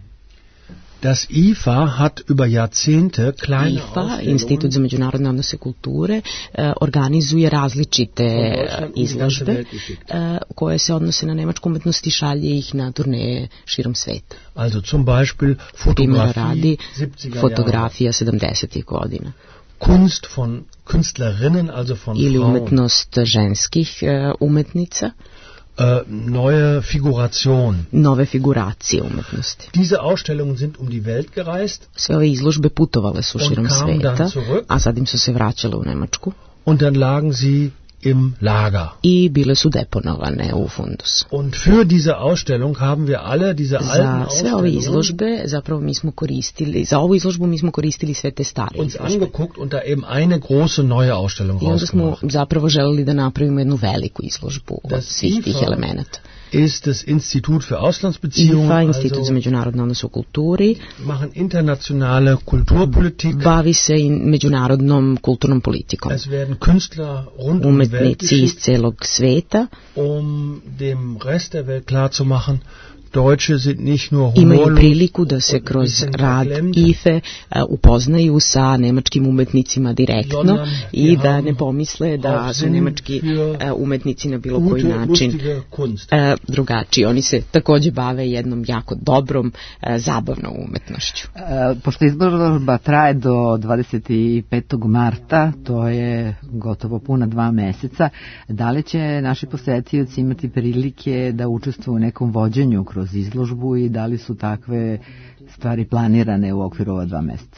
Das I F A hat über Jahrzehnte kleine I F A, Institut za međunarodne odnose kulture, eh, organizuje različite izložbe eh, koje se odnose na nemačku umetnost i šalje ih na turneje širom sveta. Also zum Beispiel Fotografie, fotografija sedamdesetih godina. Kunst von Künstlerinnen, also von ili Frauen. Umetnost ženskih eh, umetnica. Uh, neue Figuration. Nove figuracije umetnosti. Diese Ausstellungen sind um die Welt gereist. Sve ove izložbe putovale su širom sveta, a sad im su se vraćale u Nemačku. Und dann lagen sie im Lager. I bile su deponovane u fundusu. Und für diese Ausstellung haben wir alle diese alten Za sve ove izložbe zapravo mi smo koristili, za ovu izložbu mi smo koristili sve te stare uns izložbe. Angeguckt und da eben eine große neue Ausstellung I onda smo rausgemacht. zapravo želeli da napravimo jednu veliku izložbu od svih tih elemenata. Ist das Institut für Auslandsbeziehungen, I F A, Institut also za međunarodne odnose u kulturi, machen internationale Kulturpolitik. Bavi se i međunarodnom kulturnom politikom. Es werden Künstler rund um die Welt Umetnici iz geschickt, celog sveta, um dem Rest der Welt klarzumachen, Deutsche sind nicht nur imaju humorlos priliku da se kroz rad I F E uh, upoznaju sa nemačkim umetnicima direktno i da ne pomisle da su nemački uh, umetnici na bilo koji način uh, drugačiji. Oni se takođe bave jednom jako dobrom, uh, zabavnom umetnošću. Uh, pošto izložba traje do dvadeset petog marta, to je gotovo puna dva meseca, da li će naši posetioci imati prilike da učestvuju u nekom vođenju kroz izložbu i da li su takve stvari planirane u okviru ova dva meseca?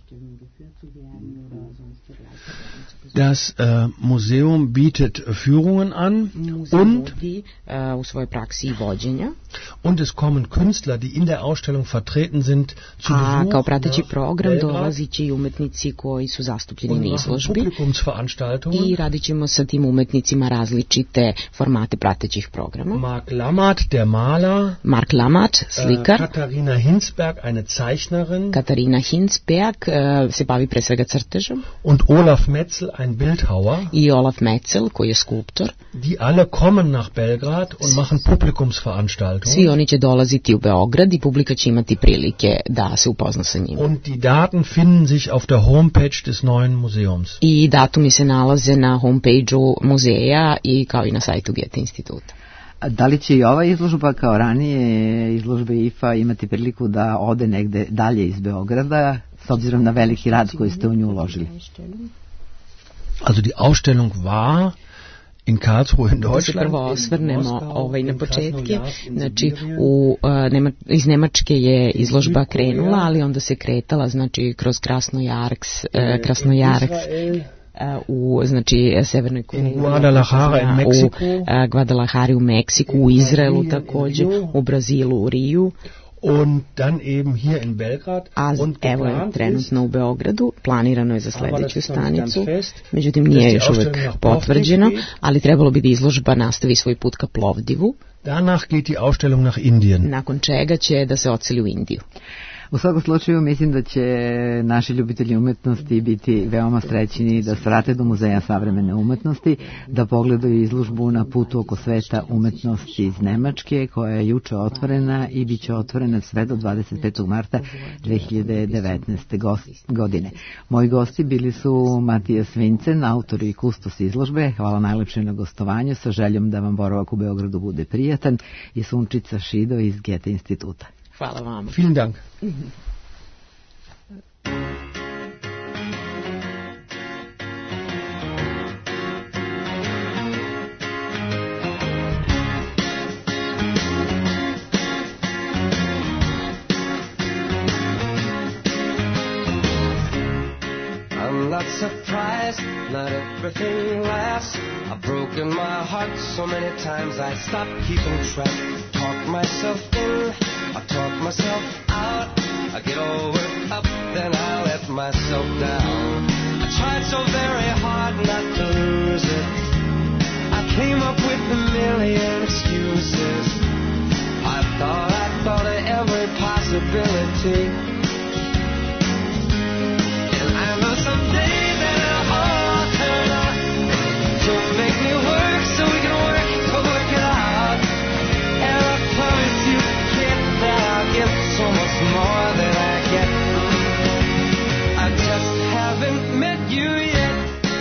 Das äh, Museum bietet Führungen an und, uh, u svojoj praksi i vođenja. Und es kommen Künstler, die in der Ausstellung vertreten sind, zu A Besuch. kao prateći program dolazi će i umetnici koji su zastupljeni na izložbi i radit ćemo sa tim umetnicima različite formate pratećih programa. Mark Lammert, der Maler. Mark Lammert, slikar. Uh, Katharina Hinsberg, eine Zeichnerin. Katarina Hinsberg uh, se bavi pre svega crtežom. Und Olaf Metzel, ein Bildhauer. I Olaf Metzel, koji je skulptor. Die alle kommen nach Belgrad und machen Publikumsveranstaltungen. Svi oni će dolaziti u Beograd i publika će imati prilike da se upozna sa njima. Und die Daten finden sich auf der Homepage des neuen Museums. I datumi se nalaze na homepage-u muzeja i kao i na sajtu Goethe instituta. Da li će i ova izložba kao ranije izložbe I F A imati priliku da ode negde dalje iz Beograda s obzirom na veliki rad koji ste u nju uložili? Also die Ausstellung war in Karlsruhe in Deutschland. Da se prvo osvrnemo ovaj, na početke. Znači, u, uh, Nema, iz Nemačke je izložba krenula, ali onda se kretala, znači, kroz Krasnojarsk, uh, Krasnojarsk uh, u, znači, Severnoj Koreji, Guadalajara in Mexiku, u uh, Guadalajari u Meksiku, u Izraelu takođe, u Brazilu, u Riju. Und dann eben hier in Belgrad. A evo je trenutno u Beogradu, planirano je za sledeću stanicu, međutim nije još uvek potvrđeno, ali trebalo bi da izložba nastavi svoj put ka Plovdivu. Danach geht die Ausstellung nach Indien. Nakon čega će da se odseli u Indiju. U svakom slučaju mislim da će naši ljubitelji umetnosti biti veoma srećni da svrate do Muzeja savremene umetnosti, da pogledaju izložbu Na putu oko sveta umetnosti iz Nemačke, koja je juče otvorena i bit će otvorena sve do dvadeset petog marta dve hiljade devetnaeste. godine. Moji gosti bili su Matijas Vincen, autor i kustos izložbe. Hvala najlepše na gostovanju, sa željom da vam boravak u Beogradu bude prijatan, i Sunčica Šido iz Goethe instituta. Hvala vama. Vielen Dank. I'm not surprised, not everything lasts. I've broken my heart so many times I stopped keeping track. Talk myself in, I talk myself out. I get all worked up, then I let myself down. I tried so very hard not to lose it. I came up with a million excuses. I thought I thought of every possibility. And I know someday that it'll all turn out. Don't make me work so we can work to work it out. And I promise you, kid, that I'll get so much more than I get. I just haven't met you yet.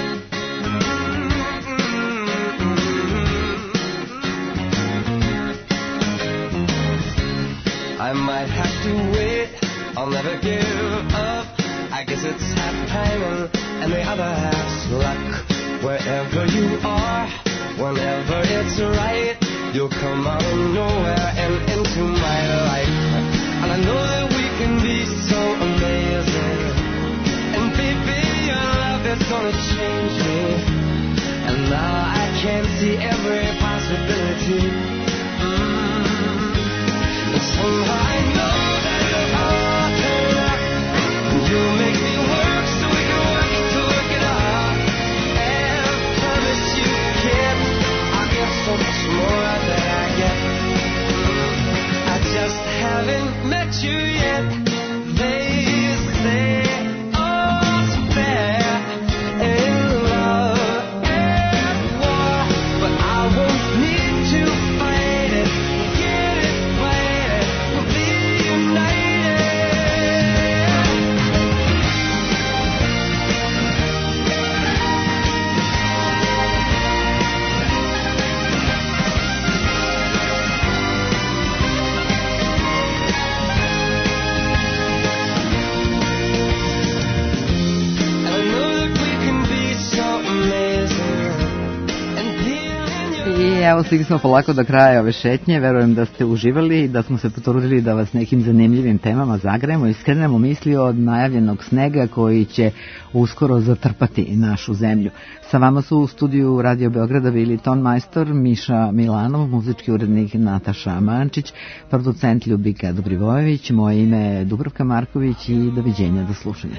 I might have to wait, I'll never give up. I guess it's half timing and the other half's luck. Wherever you are, whenever it's right, you'll come out of nowhere and into my life. And I know that we can be so amazing. And baby, your love is gonna change me. And now I can see every possibility. Mm. And somehow I know that it'll all turn out. And you'll make me work so we can work to work it out. And I promise you, kid, I'll get so much more than I get. I just haven't met you yet. They say all's fair in love and war, but I won't need to fight. I evo, stigli smo polako do kraja ove šetnje. Verujem da ste uživali i da smo se potrudili da vas nekim zanimljivim temama zagrejemo i skrenemo misli od najavljenog snega koji će uskoro zatrpati našu zemlju. Sa vama su u studiju Radio Beograda bili ton majstor Miša Milanov, muzički urednik Nataša Mančić, producent Ljubika Dobrivojević, moje ime je Dubravka Marković i doviđenja, do slušanja.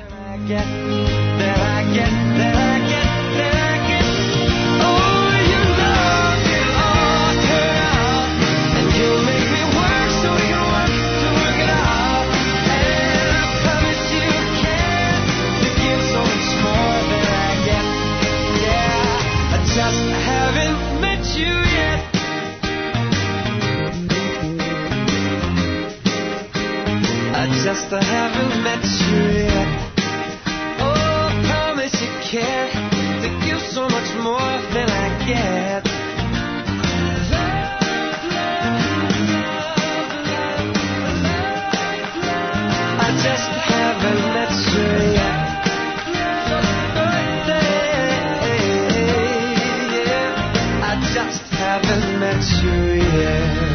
Just I haven't met you yet. Oh, promise you care to give so much more than I get. Love, love, love, love, love, love. I just haven't met you yet. Yeah, I just haven't met you yet.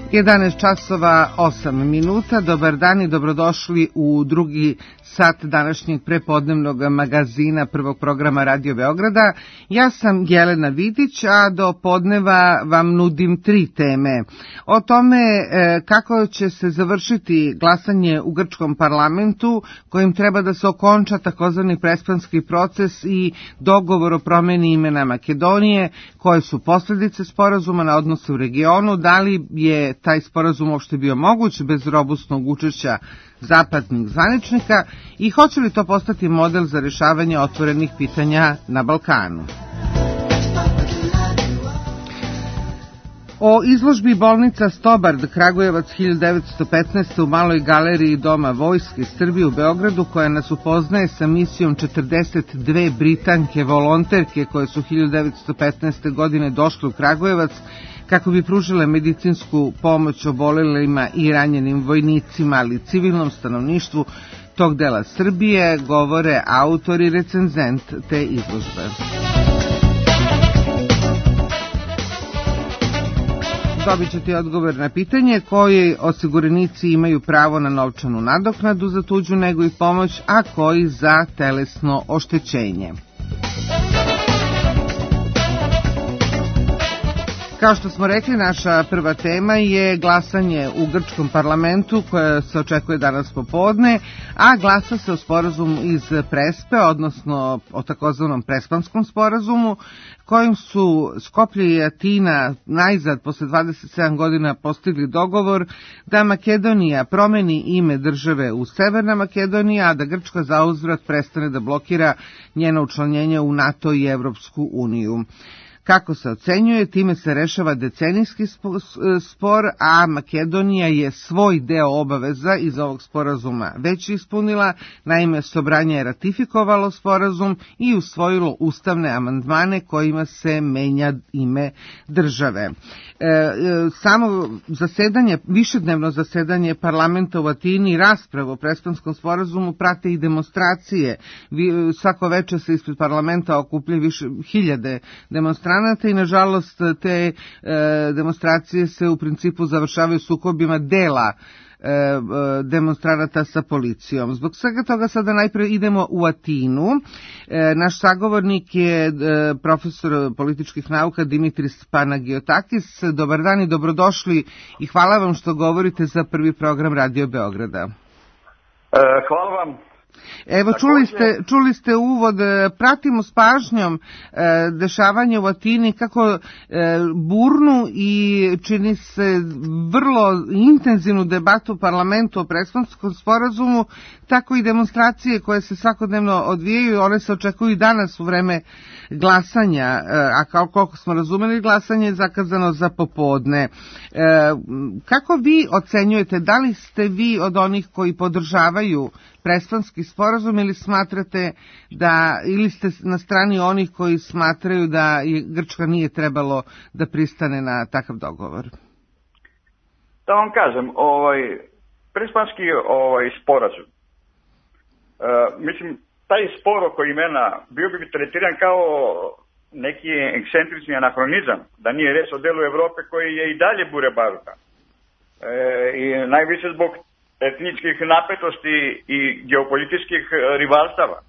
jedanaest časova osam minuta. Dobar dan i dobrodošli u drugi sat današnjeg prepodnevnog magazina prvog programa Radio Beograda. Ja sam Jelena Vidić, a do podneva vam nudim tri teme. O tome e, kako će se završiti glasanje u grčkom parlamentu, kojim treba da se okonča takozvani prespanski proces i dogovor o promeni imena Makedonije, koje su posljedice sporazuma na odnose u regionu, da li je taj sporazum uopšte bio moguć bez robustnog učešća zapadnih zvaničnika i hoće li to postati model za rješavanje otvorenih pitanja na Balkanu. O izložbi bolnica Stobard Kragujevac hiljadu devetsto petnaeste. u Maloj galeriji Doma Vojske Srbije u Beogradu, koja nas upoznaje sa misijom četrdeset dve Britanke volonterke koje su hiljadu devetsto petnaeste. godine došle u Kragujevac kako bi pružile medicinsku pomoć obolelima i ranjenim vojnicima, ali i civilnom stanovništvu tog dela Srbije, govore autor i recenzent te izložbe. Dobit ćete odgovor na pitanje koji osiguranici imaju pravo na novčanu nadoknadu za tuđu negu i pomoć, a koji za telesno oštećenje. Kao što smo rekli, naša prva tema je glasanje u grčkom parlamentu koje se očekuje danas popodne, a glasa se o sporazumu iz Prespe, odnosno o takozvanom Prespanskom sporazumu, kojim su Skoplje i Atina najzad posle dvadeset sedam godina postigli dogovor da Makedonija promeni ime države u Severna Makedonija, a da Grčka zauzvrat prestane da blokira njeno učlanjenje u NATO i Evropsku uniju. Kako se ocenjuje, time se rešava decenijski spor, a Makedonija je svoj deo obaveza iz ovog sporazuma već ispunila. Naime, Sobranje je ratifikovalo sporazum i usvojilo ustavne amandmane kojima se menja ime države. E, samo zasedanje, višednevno zasedanje parlamenta u Atini, raspravu o Prespanskom sporazumu prate i demonstracije. Svako večer se ispred parlamenta okuplja više hiljade demonstranata i nažalost te e, demonstracije se u principu završavaju sukobima dela e, demonstranata sa policijom. Zbog svega toga sada najpre idemo u Atinu. E, naš sagovornik je e, profesor političkih nauka Dimitris Panagiotakis. Dobar dan i dobrodošli i hvala vam što govorite za prvi program Radio Beograda. E, hvala vam. Evo, čuli ste, čuli ste uvod, pratimo s pažnjom e, dešavanje u Atini, kako e, burnu i čini se vrlo intenzivnu debatu u parlamentu o Prespanskom sporazumu, tako i demonstracije koje se svakodnevno odvijaju, one se očekuju i danas u vreme glasanja, e, a kao koliko smo razumeli, glasanje je zakazano za popodne. E, kako vi ocenjujete, da li ste vi od onih koji podržavaju Prespanski sporazum ili smatrate da, ili ste na strani onih koji smatraju da je Grčka nije trebalo da pristane na takav dogovor? Da vam kažem, ovaj, Prespanski ovaj, sporazum, e, mislim, taj spor oko imena bio bi tretiran kao neki ekscentrični anahronizam, da nije reč o delu Evrope koji je i dalje bure baruta. E, I najviše zbog etničkih napetosti i geopolitičkih rivalstava. E,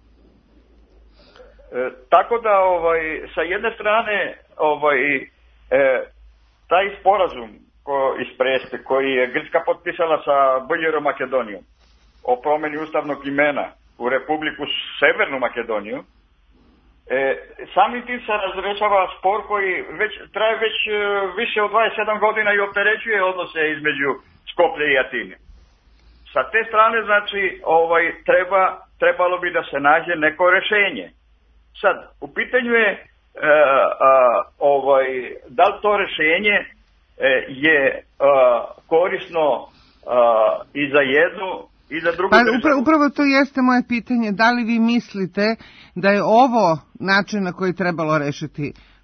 tako da ovaj sa jedne strane ovaj e, taj sporazum ko, iz Prespe koji je Grčka potpisala sa Bulgarijom Makedonijom o promjeni ustavnog imena u Republiku Severnu Makedoniju, e, samim tim se razrešava spor koji već traje već e, više od dvadeset sedam godina i opterećuje odnose između Skoplja i Atine. Sa te strane, znači, ovaj, treba, trebalo bi da se nađe neko rešenje. Sad, u pitanju je e, a, ovaj, da li to rešenje e, je a, korisno a, i za jednu i za drugu. Pa, upravo, upravo to jeste moje pitanje. Da li vi mislite da je ovo način na koji trebalo rešiti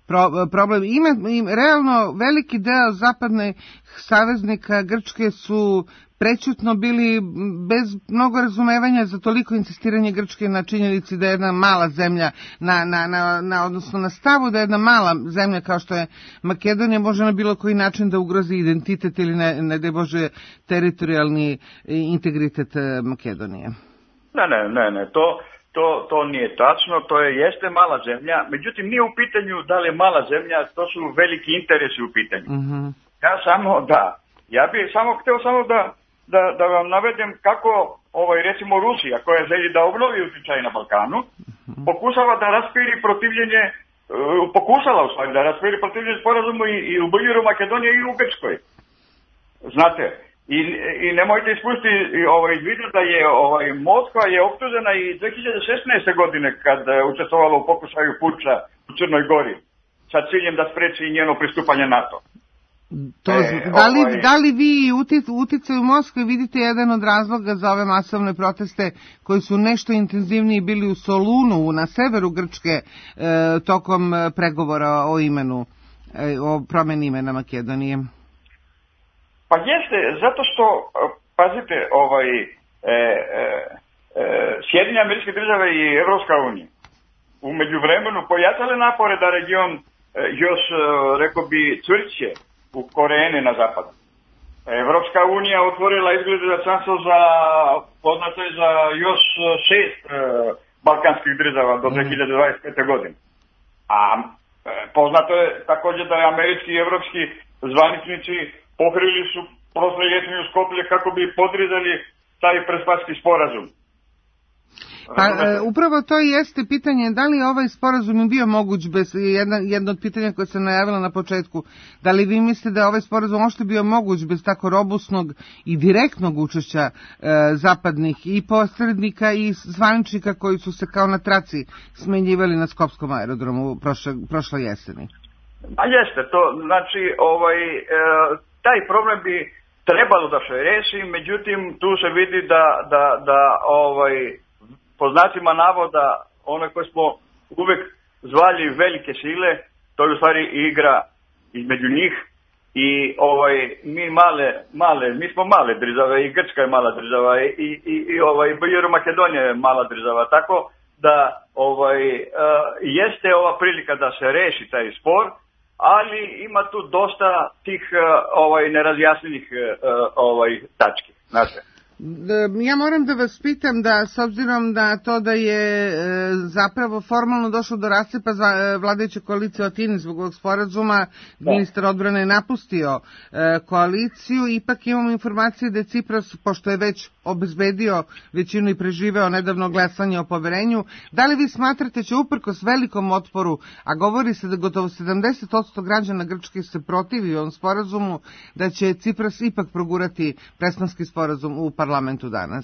pro, problem. Ima, im, realno veliki deo zapadnih saveznika Grčke su prećutno bili bez mnogo razumevanja za toliko insistiranje Grčke na činjenici da je jedna mala zemlja, na, na, na, na, odnosno na stavu da je jedna mala zemlja kao što je Makedonija može na bilo koji način da ugrozi identitet ili ne, ne da bože teritorijalni integritet Makedonije. Ne, ne, ne, ne, to, to, to nije tačno, to je jeste mala zemlja, međutim nije u pitanju da li je mala zemlja, to su veliki interesi u pitanju. Mm-hmm. Ja samo, da, ja bih samo htio samo da Da, da vam navedem kako ovaj, recimo Rusija koja želi da obnovi utjecaj na Balkanu pokušava da raspiri protivljenje uh, pokušala u stvari da raspiri protivljenje sporazumu i, i u Buljiru, Makedonije i u Grčkoj. Znate, i, i nemojte ispustiti ovaj, vida da je ovaj, Moskva je optužena i dve hiljade šesnaeste. godine kad je učestvovala u pokušaju puča u Crnoj Gori sa ciljem da spreči njeno pristupanje NATO. To, e, da, li, ovaj... da li vi uticaj u Moskvi vidite jedan od razloga za ove masovne proteste koji su nešto intenzivniji bili u Solunu na severu Grčke e, tokom pregovora o imenu, e, o promeni imena Makedonije? Pa jeste, zato što, pazite, ovaj, e, e, e, Sjedinjene Američke Države i Evropska unija u međuvremenu pojačale napore da region e, još, e, rekao bi, čvršće u korene na zapadu. Evropska unija otvorila izglede za članstvo za, poznato je za još šest e, balkanskih država do dve hiljade dvadeset pete. godine. A e, poznato je također da je američki i evropski zvaničnici pohrili su prošle jeseni u Skoplje kako bi podrizali taj prespački sporazum. Pa e, upravo to jeste pitanje, da li je ovaj sporazum bio moguć bez, jedna, jedno od pitanja koje sam najavila na početku, da li vi mislite da je ovaj sporazum uopšte bio moguć bez tako robustnog i direktnog učešća e, zapadnih i posrednika i zvaničnika koji su se kao na traci smenjivali na Skopskom aerodromu prošle, prošle jeseni? A jeste, to znači ovaj, e, taj problem bi trebalo da se reši, međutim tu se vidi da, da, da ovaj, po znacima navoda, one koje smo uvek zvali velike sile, to je u stvari igra između njih i ovaj, mi male, male, mi smo male države i Grčka je mala država i, i, i ovaj, Buljiru, Makedonija je mala država, tako da ovaj, uh, jeste ova prilika da se reši taj spor, ali ima tu dosta tih uh, ovaj, nerazjasnjenih uh, ovaj, tački, znate. Ja moram da vas pitam da, s obzirom da to da je e, zapravo formalno došlo do rascepa vladajuće koalicije u Atini zbog ovog sporazuma, da. Ministar odbrane je napustio e, koaliciju, ipak imamo informacije da je Cipras, pošto je već obezbedio većinu i preživeo nedavno glasanje o poverenju, da li vi smatrate će uprkos velikom otporu, a govori se da gotovo sedamdeset posto građana Grčke se protivi ovom sporazumu, da će Cipras ipak progurati Prespanski sporazum u parlamentu danas?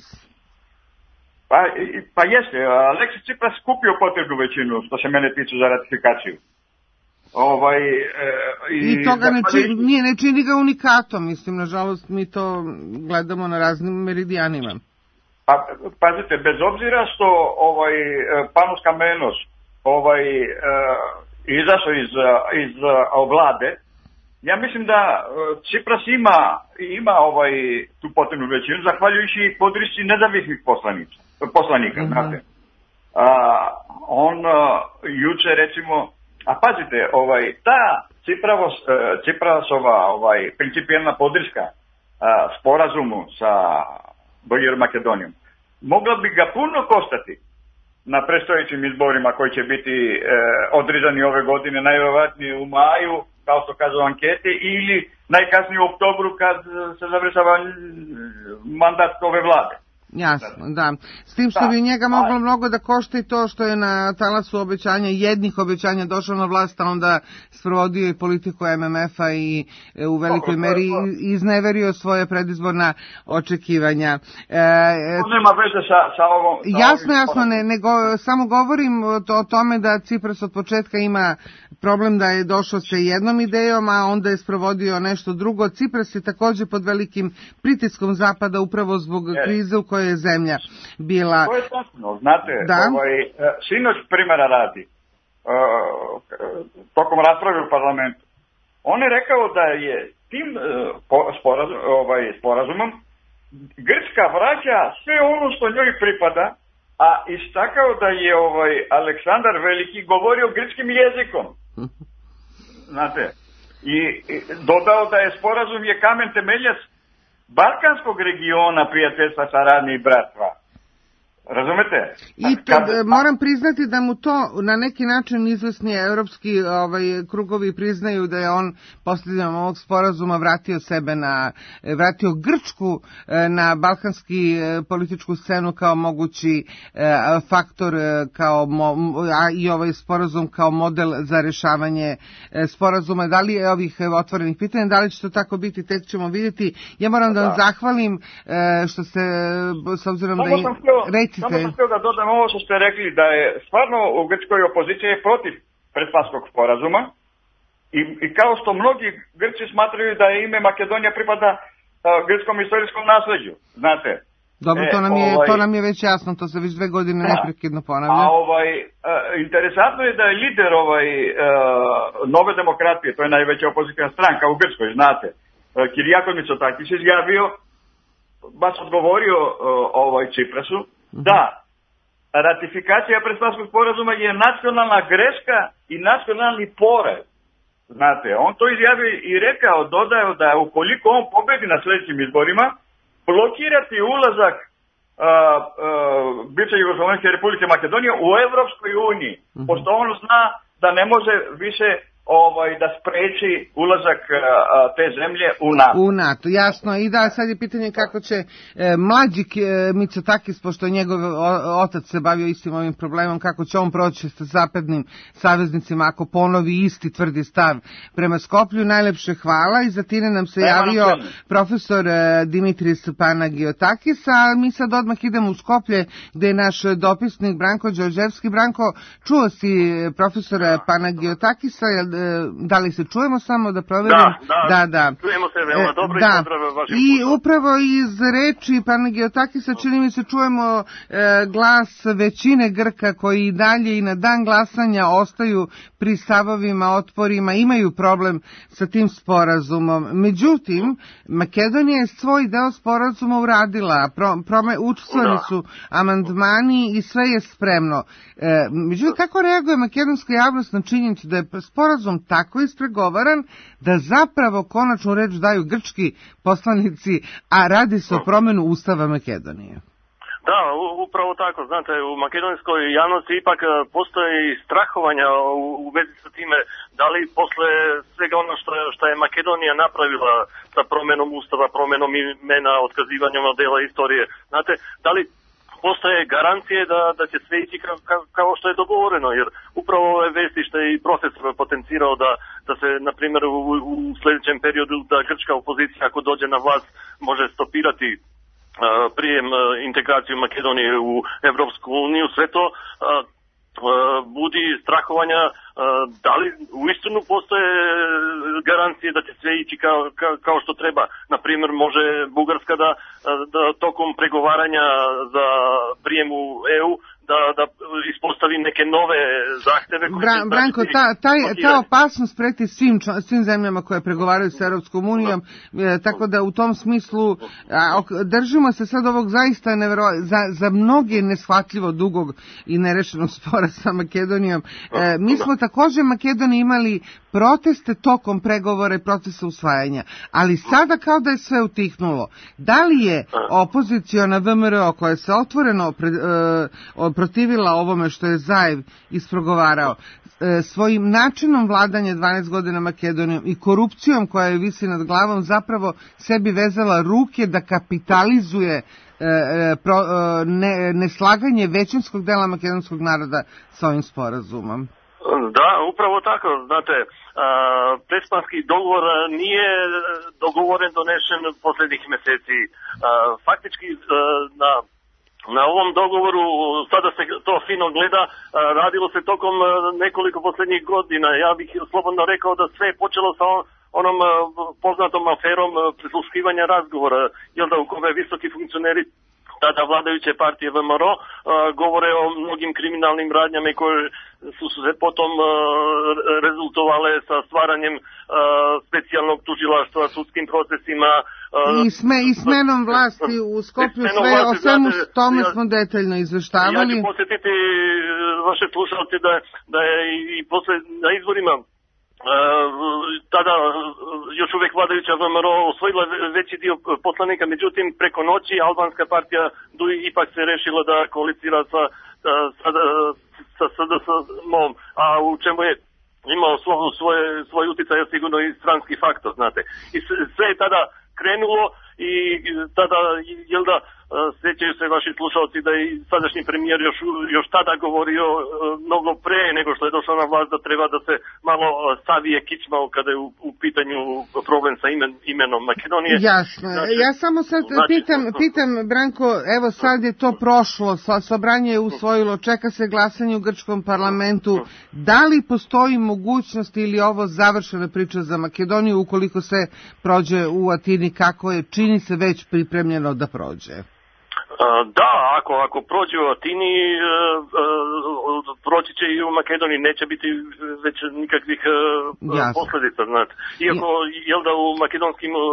Pa, pa jeste, Aleksis Cipras kupio potrebnu većinu, što se mene tiče, za ratifikaciju. Ovaj, e, i, I toga ne čini, nije, ne čini ga unikatom, mislim, nažalost mi to gledamo na raznim meridijanima. Pa, pazite, bez obzira što ovaj, Panos Kamenos ovaj, e, izašao iz, iz vlade, ja mislim da Cipras ima, ima ovaj, tu potrebnu većinu, zahvaljujući podršci nezavisnih poslanika. Mm-hmm. Znate. A, on a, juče recimo, a pazite, ovaj, ta Cipravos, Ciprasova ovaj, principijelna podrška a, sporazumu sa Buljirom, Makedonijom mogla bi ga puno koštati na predstojećim izborima koji će biti e, održani ove godine, najvjerojatnije u maju, kao što kažu ankete, ili najkasnije u oktobru kad se završava mandat ove vlade. Jasno, da. S tim što da. bi njega moglo mnogo da košta i to što je na talasu obećanja, jednih obećanja došao na vlast, a onda sprovodio i politiku em em ef-a i e, u velikoj meri izneverio svoje predizborna očekivanja. E, to nema veze sa, sa ovom... Sa jasno, ovim jasno, ne, ne go, samo govorim o, to, o tome da Cipras od početka ima problem da je došao sa jednom idejom, a onda je sprovodio nešto drugo. Cipras je također pod velikim pritiskom Zapada upravo zbog yes. krize u kojoj je zemlja bila... To je tačno, znate, da? ovaj, sinoć primjera radi. tokom rasprave u parlamentu. On je rekao da je tim sporazum, ovaj, sporazumom Grčka vraća sve ono što njoj pripada, a istakao da je ovaj Aleksandar Veliki govorio grčkim jezikom. Znate, i, i dodao da je sporazum je kamen temeljac balkanskog regiona prijateljstva, saradnje i bratstva. Razumete? I kad, moram priznati da mu to na neki način izvesni europski ovaj, krugovi priznaju da je on posljednjom ovog sporazuma vratio sebe na, vratio Grčku na balkanski političku scenu kao mogući faktor, kao mo, a i ovaj sporazum kao model za rješavanje sporazuma. Da li je ovih otvorenih pitanja, da li će to tako biti, tek ćemo vidjeti. Ja moram da vam da. zahvalim što ste, s obzirom da je... Samo sam htio da dodam ovo što ste rekli, da je stvarno u Grčkoj opozicija je protiv Prespanskog sporazuma i, i kao što mnogi Grci smatraju da je ime Makedonija pripada uh, grčkom istorijskom nasleđu, znate. Dobro, to nam, je, ovaj, to nam je već jasno, to se već dve godine da, neprekidno ponavlja. A ovaj, uh, interesantno je da je lider ovaj, uh, Nove demokratije, to je najveća opozicijna stranka u Grčkoj, znate, uh, Kyriakos Mitsotakis izjavio, baš odgovorio uh, ovaj Ciprasu, da, ratifikacija Prespanskog sporazuma je nacionalna greška i nacionalni poraz. Znate, on to izjavio i rekao, dodao da ukoliko on pobedi na sljedećim izborima, blokirati ulazak uh, uh, bivše Jugoslovenske Republike Makedonije u Evropskoj uniji, mm-hmm. pošto on zna da ne može više ovaj da spreči ulazak a, te zemlje u NATO. U NATO, jasno. I da, sad je pitanje kako će e, mlađi e, Mitsotakis, pošto njegov o, otac se bavio istim ovim problemom, kako će on proći sa zapadnim saveznicima ako ponovi isti tvrdi stav prema Skoplju. Najlepše hvala i za time nam se javio profesor e, Dimitris Panagiotakis, a mi sad odmah idemo u Skoplje gde je naš dopisnik Branko Đorđevski. Branko, čuo si profesora Panagiotakisa, jel da li se čujemo samo da provjerim? Da, da, da, da. Čujemo se veoma dobro da. i pozdrave vašim I putom. upravo iz reči Panagiotakisa čini mi se čujemo e, glas većine Grka koji i dalje i na dan glasanja ostaju pri stavovima, otporima, imaju problem sa tim sporazumom. Međutim, Makedonija je svoj deo sporazuma uradila, pro, prome, učestvovani su amandmani i sve je spremno. E, međutim, kako reaguje makedonska javnost na činjenicu da je sporazum tako ispregovaran da zapravo konačnu reč daju grčki poslanici, a radi se o promjenu Ustava Makedonije? Da, upravo tako. Znate, u makedonskoj javnosti ipak postoji strahovanja u, u vezi sa time da li posle svega ono što je, što je Makedonija napravila sa promjenom Ustava, promjenom imena, otkazivanjem modela istorije. Znate, da li postoje garancije da, da će sve ići kao, kao što je dogovoreno, jer upravo ove vesti što je i profesor potencirao da, da se, na primjer, u, u sljedećem periodu da grčka opozicija ako dođe na vlast može stopirati uh, prijem uh, integraciju Makedonije u Evropsku uniju, sve to uh, uh, budi strahovanja. Uh, da li uistinu postoje garancije da će sve ići kao, kao, kao što treba? Na primjer, može Bugarska da, da tokom pregovaranja za prijem u E U da, da ispostavi neke nove zahteve. Bra, Branko, ta, taj, ta opasnost preti svim, svim zemljama koje pregovaraju sa Europskom unijom, e, tako da u tom smislu a, držimo se sad ovog zaista nevjero, za, za mnoge neshvatljivo dugog i nerešenog spora sa Makedonijom. E, mi smo također Makedoniji imali proteste tokom pregovora i procesa usvajanja, ali sada kao da je sve utihnulo. Da li je opoziciona V M R O koja se otvoreno pre, e, protivila ovome što je Zaev isprogovarao, e, svojim načinom vladanja dvanaest godina Makedonijom i korupcijom koja je visi nad glavom zapravo sebi vezala ruke da kapitalizuje e, pro, e, ne, neslaganje većinskog dela makedonskog naroda sa ovim sporazumom? Da, upravo tako. Znate, Prespanski dogovor nije dogovoren, donešen posljednjih mjeseci. Faktički na Na ovom dogovoru, sada se to fino gleda, radilo se tokom nekoliko posljednjih godina. Ja bih slobodno rekao da sve je počelo sa onom poznatom aferom prisluškivanja razgovora, jel da u kome visoki funkcioneri tada vladajuće partije V M R O, govore o mnogim kriminalnim radnjama koje su se potom rezultovale sa stvaranjem specijalnog tužilaštva, sudskim procesima. I, sme, i smenom vlasti u Skoplju, sve o svemu tome smo detaljno izveštavali. Ja ću posjetiti vaše slušalce da, da je i posle na izborima Uh, tada još uvijek vladajuća V M R O osvojila veći dio poslanika, međutim preko noći albanska partija D U I ipak se rešila da koalicira sa, sa, sa, sa, sa, sa M-om, a u čemu je imao svoj, svoj, svoj utjecaj je sigurno i stranski faktor, znate. I sve je tada krenulo i tada, jel da, sjećaju se vaši slušalci da je sadašnji premijer još, još tada govorio mnogo pre nego što je došao na vlast da treba da se malo savije kičmao kada je u, u pitanju problem sa imen, imenom Makedonije. Jasno. Znači, ja samo sad znači, pitam, pitam, Branko, evo sad je to prošlo, sobranje je usvojilo, čeka se glasanje u grčkom parlamentu. Da li postoji mogućnost ili ovo završena priča za Makedoniju ukoliko se prođe u Atini, kako je, čini se već pripremljeno da prođe? Da, ako, ako prođe u Atini, proći će i u Makedoniji, neće biti već nikakvih Jasne. posljedica, znate. Iako, jel da u makedonskim uh,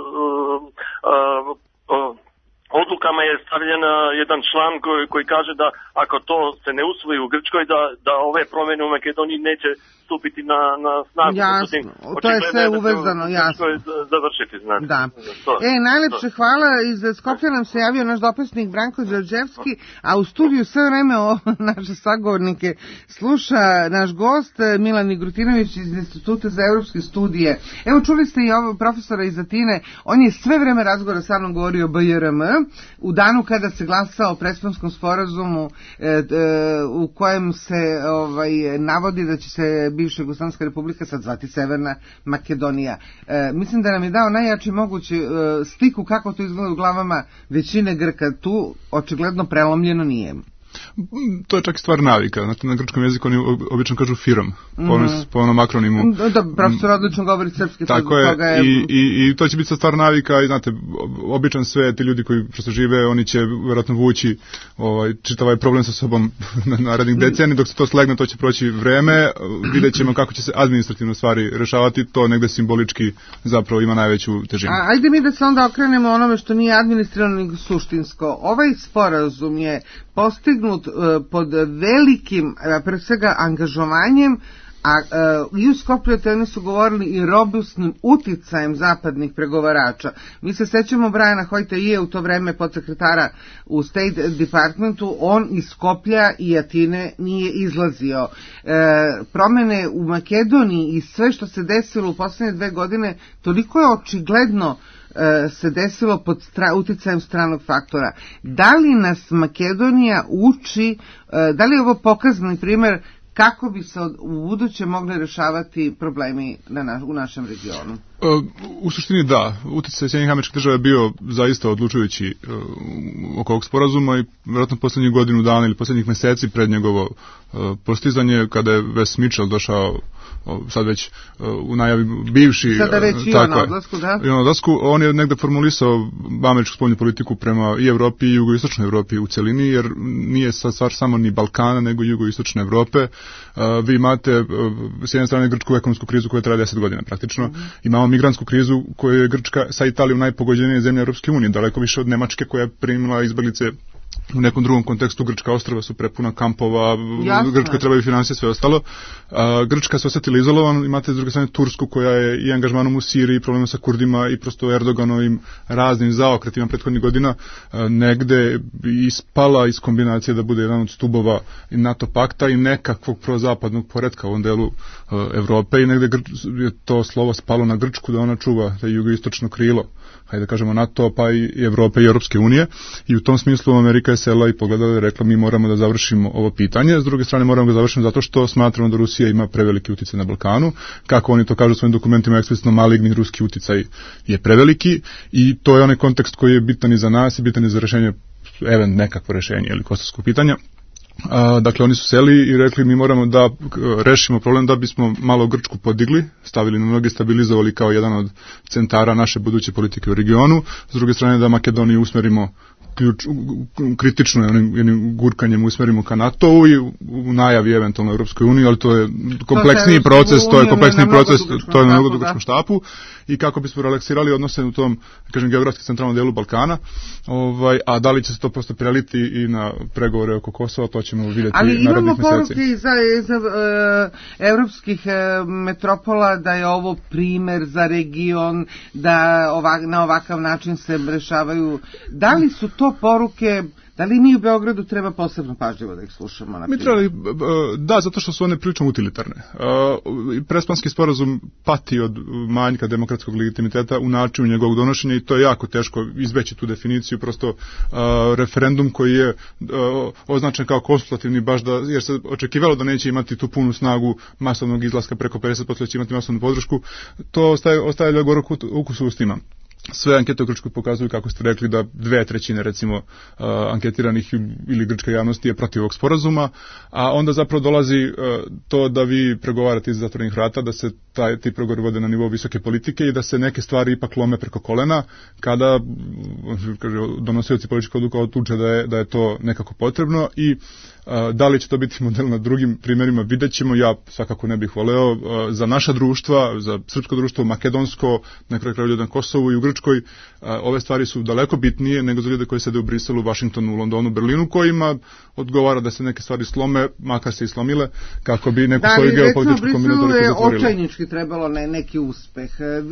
uh, uh, odlukama je stavljen jedan član koji, koji kaže da ako to se ne usvoji u Grčkoj, da, da ove promjene u Makedoniji neće stupiti na, na snagu. Jasno, to je sve uvezano, jasno. Završiti, znači. Da. To, e, najlepše to. Hvala. Iz Skoplja nam se javio naš dopisnik Branko Đorđevski, a u studiju sve vreme o naše sagovornike sluša naš gost Milan Igrutinović iz Instituta za evropske studije. Evo, čuli ste i ovo profesora iz Atine, on je sve vreme razgovora sa mnom govorio o B J R M u danu kada se glasao o Presponskom sporazumu e, e, u kojem se ovaj, navodi da će se bivša Jugoslavijska republika sad zvati Severna Makedonija. E, mislim da nam je dao najjači mogući e, sliku kako to izgleda u glavama većine Grka. Tu očigledno prelomljeno nije. To je čak stvar navika. Znate, na grčkom jeziku oni obično kažu firom, mm-hmm. po, onom, po onom akronimu. Da, profesor odlično govori srpski. Tako je, je... I, i, i to će biti stvar navika i znate, običan sve, ti ljudi koji prosto žive, oni će vjerojatno vući ovaj, čitav ovaj problem sa sobom na narednih decenija, dok se to slegne, to će proći vreme, vidjet ćemo kako će se administrativno stvari rešavati, to negde simbolički zapravo ima najveću težinu. A, ajde mi da se onda okrenemo onome što nije administrativno nego suštinsko. Ovaj sporazum je postignut uh, pod velikim, uh, pre svega, angažovanjem, a uh, i u Skoplju oni su govorili i robustnim uticajem zapadnih pregovarača. Mi se sećamo Briana Hoyta i je u to vreme podsekretara u State Departmentu, on iz Skoplja i Atine nije izlazio. Uh, promene u Makedoniji i sve što se desilo u poslednje dve godine, toliko je očigledno se desilo pod stra, uticajem stranog faktora. Da li nas Makedonija uči, da li je ovo pokazani primjer kako bi se od, u buduće mogli rešavati problemi na naš, u našem regionu? U suštini da. Uticaj Sjedinjenih Američkih Država je bio zaista odlučujući uh, oko ovog sporazuma i vjerojatno posljednjih godinu dana ili posljednjih meseci pred njegovo uh, postizanje, kada je Wes Mitchell došao sad već uh, u najavi bivši sada već i on na odlasku, da? I on odlasku, on je negde formulisao američku spoljnu politiku prema i Evropi i jugoistočnoj Evropi u celini, jer nije stvar samo ni Balkana, nego i jugoistočne Evrope. Uh, vi imate uh, s jedne strane grčku ekonomsku krizu koja traje deset godina praktično. Mm-hmm. Imamo migrantsku krizu koju je Grčka sa Italijom najpogođenije zemlje Europske unije, daleko više od Nemačke koja je primila izbjeglice u nekom drugom kontekstu. Grčka ostrva su prepuna kampova, Jasne. Grčka trebaju financije, sve ostalo. A, Grčka se osjetila izolovan, imate s druge strane Tursku koja je i angažmanom u Siriji, problemom sa Kurdima i prosto Erdoganovim raznim zaokretima prethodnih godina a, negde ispala iz kombinacije da bude jedan od stubova NATO pakta i nekakvog prozapadnog poretka u ovom delu a, Evrope i negde je to slovo spalo na Grčku da ona čuva da jugoistočno krilo, hajde da kažemo NATO pa i Evrope i Europske unije, i u tom smislu Amerika je sela i pogledala i rekla mi moramo da završimo ovo pitanje. S druge strane moramo ga završiti zato što smatramo da Rusija ima preveliki uticaj na Balkanu. Kako oni to kažu u svojim dokumentima, eksplicitno maligni ruski uticaj je preveliki i to je onaj kontekst koji je bitan i za nas i bitan i za rešenje, event nekakvo rešenje ili kosovskog pitanja. A, dakle, oni su seli i rekli mi moramo da rešimo problem da bismo malo Grčku podigli, stavili na noge, stabilizovali kao jedan od centara naše buduće politike u regionu. S druge strane da Makedoniju usmerimo ključ, kritično jednim gurkanjem usmerimo ka NATO-u i u najavi eventualno Europskoj uniji, ali to je kompleksniji to proces, to je kompleksniji proces, to je na mnogo dugačkom štapu i kako bismo relaksirali odnose u tom, kažem, geografski centralnom delu Balkana, ovaj, a da li će se to prosto preliti i na pregovore oko Kosova, to ćemo vidjeti narednih meseci. Ali imamo poruke za, za uh, evropskih uh, metropola da je ovo primer za region, da ovak, na ovakav način se rešavaju. Da li su to poruke, da li mi u Beogradu treba posebno pažljivo da ih slušamo? Na mi trebali, da, zato što su one prilično utilitarne. Prespanski sporazum pati od manjka demokratskog legitimiteta u načinu njegovog donošenja i to je jako teško izbeći tu definiciju, prosto referendum koji je označen kao konsultativni baš da, jer se očekivalo da neće imati tu punu snagu masovnog izlaska preko pedeset posto će imati masovnu podršku, to ostaje, ostaje gorak ukus u ustima. Sve ankete u Grčkoj pokazuju, kako ste rekli, da dve trećine, recimo, uh, anketiranih ili grčka javnosti je protiv ovog sporazuma, a onda zapravo dolazi uh, to da vi pregovarate iz zatvorenih vrata, da se taj, ti pregovori vode na nivou visoke politike i da se neke stvari ipak lome preko kolena, kada kaže, donosioci političkih odluka odluče da je, da je to nekako potrebno i da li će to biti model na drugim primjerima, vidjet ćemo. Ja svakako ne bih voleo za naša društva, za srpsko društvo, makedonsko, na kraju kraju na Kosovu i u Grčkoj, ove stvari su daleko bitnije nego za ljude koji sede u Briselu, Vašingtonu, Londonu, Berlinu, kojima odgovara da se neke stvari slome, makar se i slomile, kako bi neku svoju geopolitičku kombinatoru zatvorili. Da li, recimo, Briselu je očajnički trebalo ne, neki uspeh.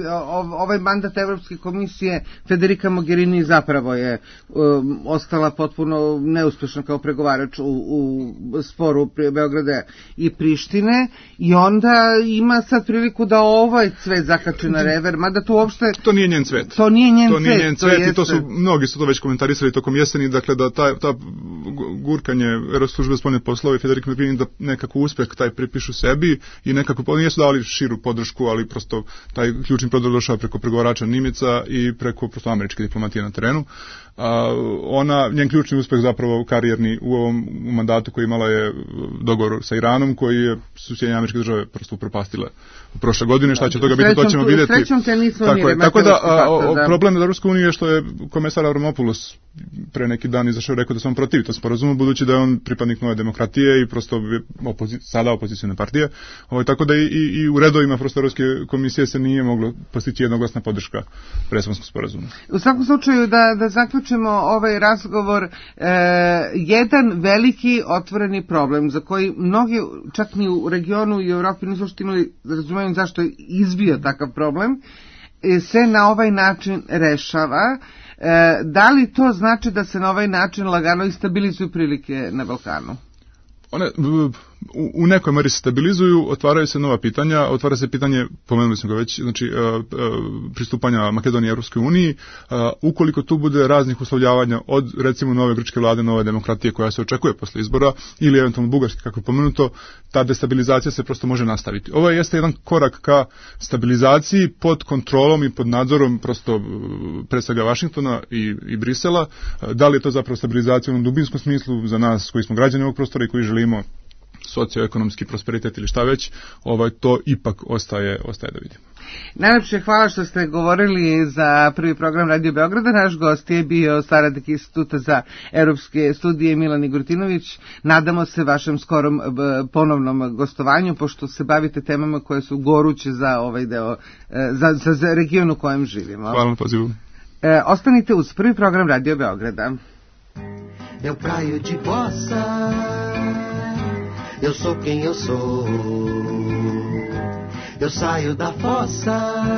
O, ovaj mandat Evropske komisije Federica Mogherini zapravo je um, ostala potpuno neuspešna kao pregovarač u, u u sporu Beograda i Prištine i onda ima sad priliku da ovaj cvet zakače na rever, mada to uopšte... To nije njen cvet. To nije njen to cvet. Nije njen cvet to i to su, mnogi su to već komentarisali tokom jeseni, dakle da ta, ta gurkanje Evropske službe spoljne poslove i Federica Mogherini da nekako uspeh taj pripišu sebi i nekako, oni jesu dali širu podršku, ali prosto taj ključni prodor došao preko pregovarača Nimica i preko prosto američke diplomatije na terenu. A, ona, njen ključni uspeh zapravo karijerni u ovom u mandatu koji imala je dogovor sa Iranom, koji je su Sjedinjene Američke Države prosto upropastile u prošle godine, šta će toga biti, to ćemo vidjeti. Srećom te nismo tako, mire, tako da, a, o, da problem za Europsku uniju je što je komesar Avramopoulos pre neki dan izašao i rekao da se on protivi to sporazumu, budući da je on pripadnik Nove demokratije i prosto opozi, sada opozicione partije. Ovo, tako da i, i, i u redovima prosto Europske komisije se nije moglo postići jednoglasna podrška Prespanskom sporazumu. U svakom slučaju da, da zaključimo ovaj razgovor, e, jedan veliki otvoreni problem za koji mnogi čak ni u regionu i u Evropi nisu što imali razumijem zašto je izbio takav problem, e, se na ovaj način rešava. E, da li to znači da se na ovaj način lagano i stabilizuju prilike na Balkanu? One u nekoj meri se stabilizuju, otvaraju se nova pitanja, otvara se pitanje, pomenuli smo ga već, znači pristupanja Makedonije Europskoj uniji, ukoliko tu bude raznih uslovljavanja od recimo nove grčke vlade, nove demokratije koja se očekuje posle izbora ili eventualno bugarske, kako je pomenuto, ta destabilizacija se prosto može nastaviti. Ovo jeste jedan korak ka stabilizaciji pod kontrolom i pod nadzorom prosto pre svega Vašingtona i, i Brisela. Da li je to zapravo stabilizacija u dubinskom smislu za nas koji smo građani ovog prostora i koji želimo socioekonomski prosperitet ili šta već, ovaj, to ipak ostaje, ostaje da vidimo. Najlepše hvala što ste govorili za prvi program Radio Beograda. Naš gost je bio saradnik Instituta za evropske studije Milan Igortinović. Nadamo se vašem skorom ponovnom gostovanju, pošto se bavite temama koje su goruće za ovaj deo, za, za, za region u kojem živimo. Hvala na pozivu. E, ostanite uz prvi program Radio Beograda. Eu praio de bossa, eu sou quem eu sou. Eu saio da fossa,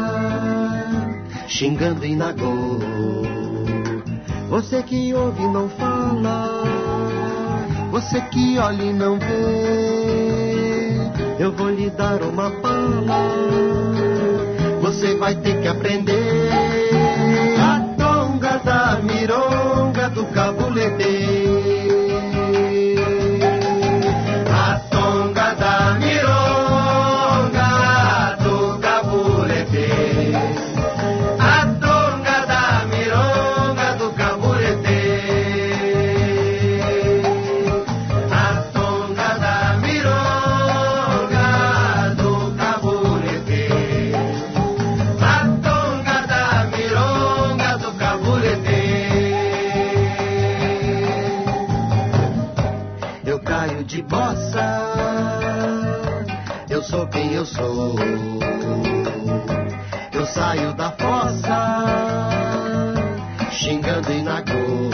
xingando e nagô. Você que ouve e não fala, você que olha e não vê, eu vou lhe dar uma bala. Você vai ter que aprender a tonga da mironga do cabulete. eu sou. Eu saio da fossa, xingando em Nagô.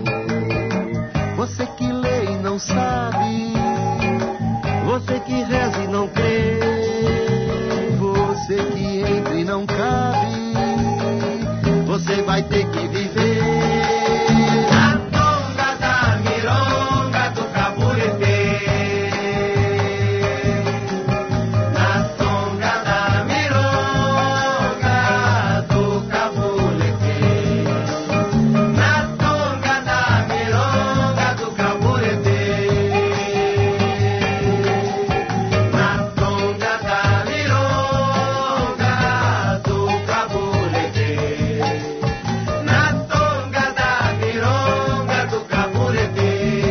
Você que lê e não sabe, você que reza e não crê, você que entra e não cabe, você vai ter que viver. Na tonga da mironga do caburetê, na tonga da mironga do caburetê, na tonga da mironga do caburetê, na tonga da mironga do caburetê, na tonga da mironga do caburetê.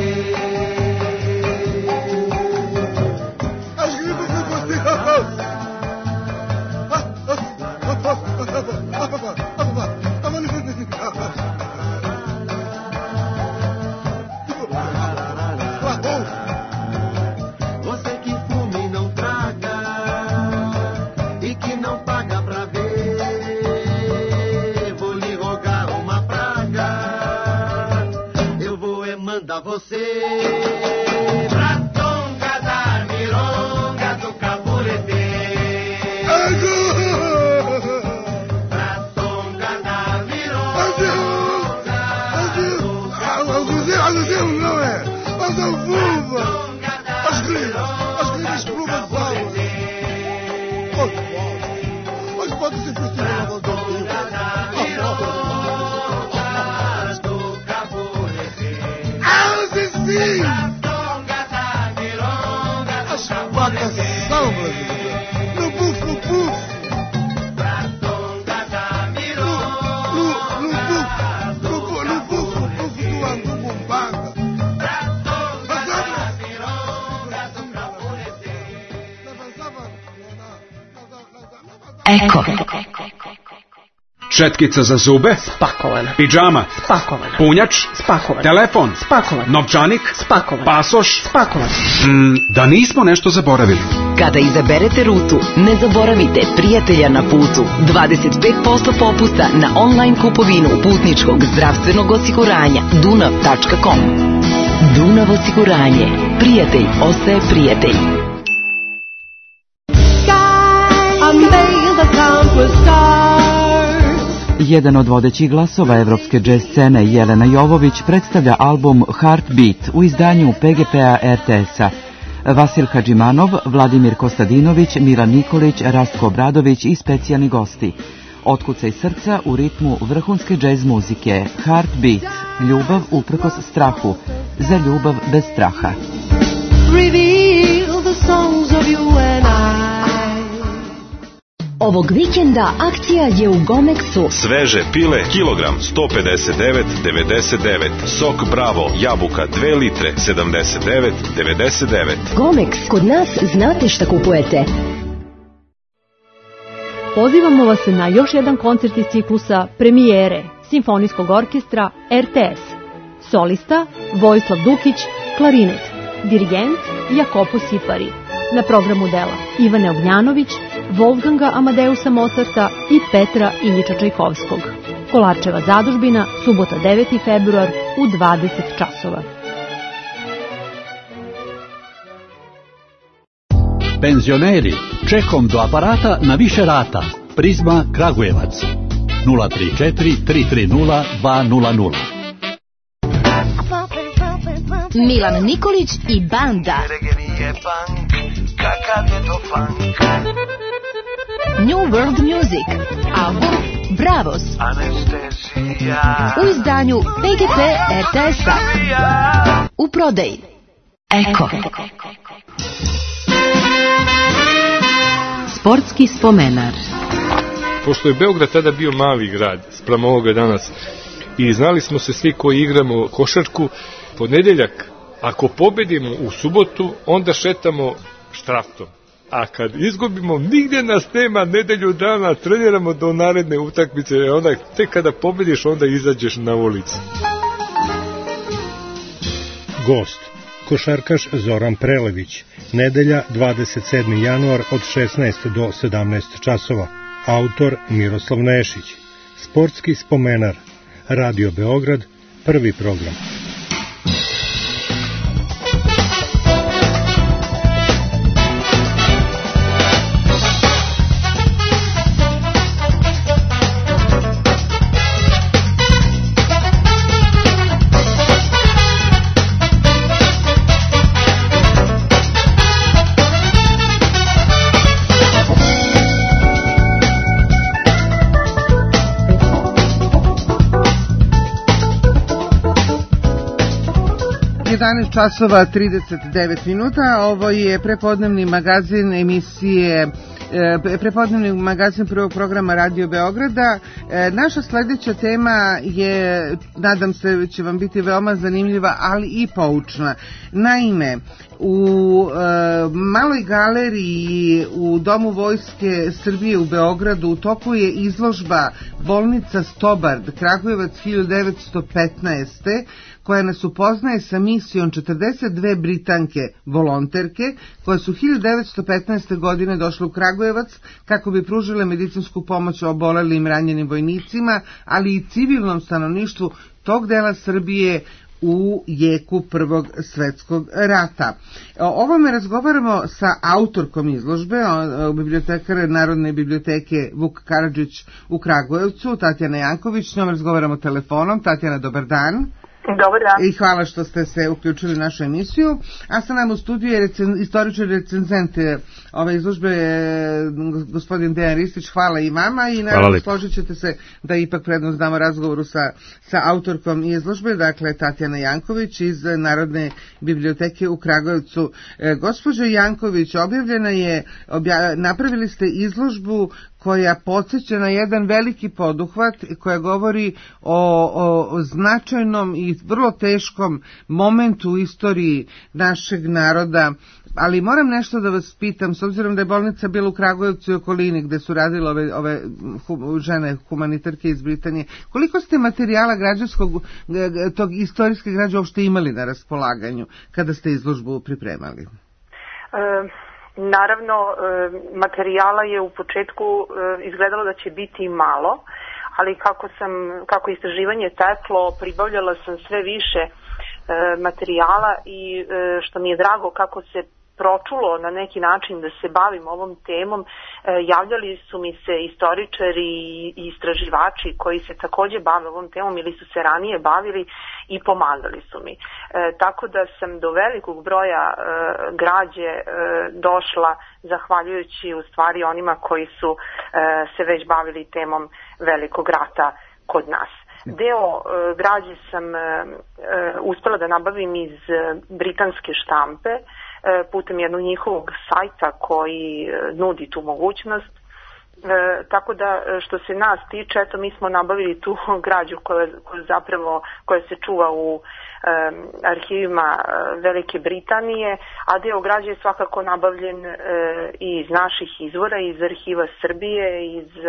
Você que fuma e não traga, e que não paga pra ver, vou lhe rogar uma praga, eu vou é mandar você pra tonga da mironga do caburetê, pra tonga da mironga do no buf, no buf, pra tonga da mironga, no buf, no buf, no buf, no buf do Andu Bumbanga, pra tonga da mironga do caburetê. Eko. Četkica za zube? Spakovana. Pidžama? Spakovana. Punjač? Spakovan. Telefon? Spakovan. Novčanik? Spakovan. Pasoš? Spakovan. Mm, da nismo nešto zaboravili. Kada izaberete rutu, ne zaboravite prijatelja na putu. dvadeset pet posto popusta na online kupovinu putničkog zdravstvenog osiguranja dunav tačka com. Dunav osiguranje. Prijatelj ostaje prijatelj. Jedan od vodećih glasova evropske džez scene, Jelena Jovović, predstavlja album Heartbeat u izdanju P G P-a R T S-a. Vasil Hadžimanov, Vladimir Kostadinović, Milan Nikolić, Rastko Obradović i specijalni gosti. Otkucaj srca u ritmu vrhunske džez muzike. Heartbeat, ljubav uprkos strahu, za ljubav bez straha. Reveal the songs of you and I. Ovog vikenda akcija je u Gomexu. Sveže pile, kilogram sto pedeset devet devedeset devet. Sok Bravo, jabuka dve litre sedamdeset devet devedeset devet. Gomex, kod nas znate šta kupujete. Pozivamo vas na još jedan koncert iz ciklusa premijere Simfonijskog orkestra R T S. Solista Vojislav Dukić, klarinet. Dirigent Jakopo Sipari. Na programu dela Ivane Ognjanović, Wolfganga Amadeusa Mozarta i Petra Iljiča Čajkovskog. Kolarčeva zadužbina, subota deveti februar u dvadeset časova. Penzioneri, čekom do aparata na više rata. Prizma Kragujevac. nula tri četiri tri tri nula dva nula nula. Milan Nikolić i banda. New World Music. Album Bravos. U izdanju P G P R T S-a. U prodaji Eko. Sportski spomenar. Pošto je Beograd tada bio mali grad spram ovoga danas i znali smo se svi koji igramo košarku, ponedeljak, ako pobedimo u subotu, onda šetamo štraftom. A kad izgubimo, nigdje nas nema, nedelju dana, treniramo do naredne utakmice, onda tek kada pobediš, onda izađeš na ulicu. Gost. košarkaš Zoran Prelević. Nedelja dvadeset sedmi januar od šesnaest do sedamnaest časova. Autor Miroslav Nešić. Sportski spomenar. Radio Beograd, prvi program. jedanaest časova trideset devet minuta, ovo je prepodnevni magazin emisije prepodnevni magazin prvog programa Radio Beograda. Naša sledeća tema je, nadam se, će vam biti veoma zanimljiva, ali i poučna. Naime, u e, Maloj galeriji u Domu Vojske Srbije u Beogradu u toku je izložba Bolnica Stobard, Kragujevac hiljadu devetsto petnaeste. koja nas upoznaje sa misijom četrdeset dve Britanke volonterke koje su hiljadu devetsto petnaeste. godine došle u Kragujevac kako bi pružile medicinsku pomoć obolelim ranjenim vojnicima, ali i civilnom stanovništvu tog dela Srbije u jeku Prvog svetskog rata. O ovome razgovaramo sa autorkom izložbe, bibliotekar Narodne biblioteke Vuk Karadžić u Kragujevcu, Tatjana Janković. S njom razgovaramo telefonom. Tatjana, dobar dan. Dobar dan. I hvala što ste se uključili u našu emisiju. A sa nam u studiju je recen, istoričar recenzent ove izložbe gospodin Dejan Ristić. Hvala i vama i naravno složit ćete se da ipak prednost damo razgovoru sa, sa autorkom izložbe, dakle Tatjana Janković iz Narodne biblioteke u Kragujevcu. E, gospođo Janković, objavljena je, obja, napravili ste izložbu koja podsjeća na jedan veliki poduhvat koja govori o, o značajnom i vrlo teškom momentu u istoriji našeg naroda. Ali moram nešto da vas pitam, s obzirom da je bolnica bila u Kragujevcu i okolini gde su radile ove, ove hu, žene humanitarke iz Britanije, koliko ste materijala građanskog, tog istorijske građe uopšte imali na raspolaganju kada ste izložbu pripremali? E... Naravno, materijala je u početku izgledalo da će biti malo, ali kako sam, kako istraživanje teklo, pribavljala sam sve više materijala i što mi je drago kako se pročulo na neki način da se bavim ovom temom, javljali su mi se istoričari i istraživači koji se takođe bave ovom temom ili su se ranije bavili i pomagali su mi. E, tako da sam do velikog broja e, građe e, došla zahvaljujući u stvari onima koji su e, se već bavili temom Velikog rata kod nas. Deo e, građe sam e, uspela da nabavim iz e, britanske štampe putem jednog njihovog sajta koji nudi tu mogućnost. E, tako da što se nas tiče, eto mi smo nabavili tu građu koja, koja zapravo koja se čuva u e, arhivima Velike Britanije, a deo građe je svakako nabavljen e, iz naših izvora, iz arhiva Srbije, iz e,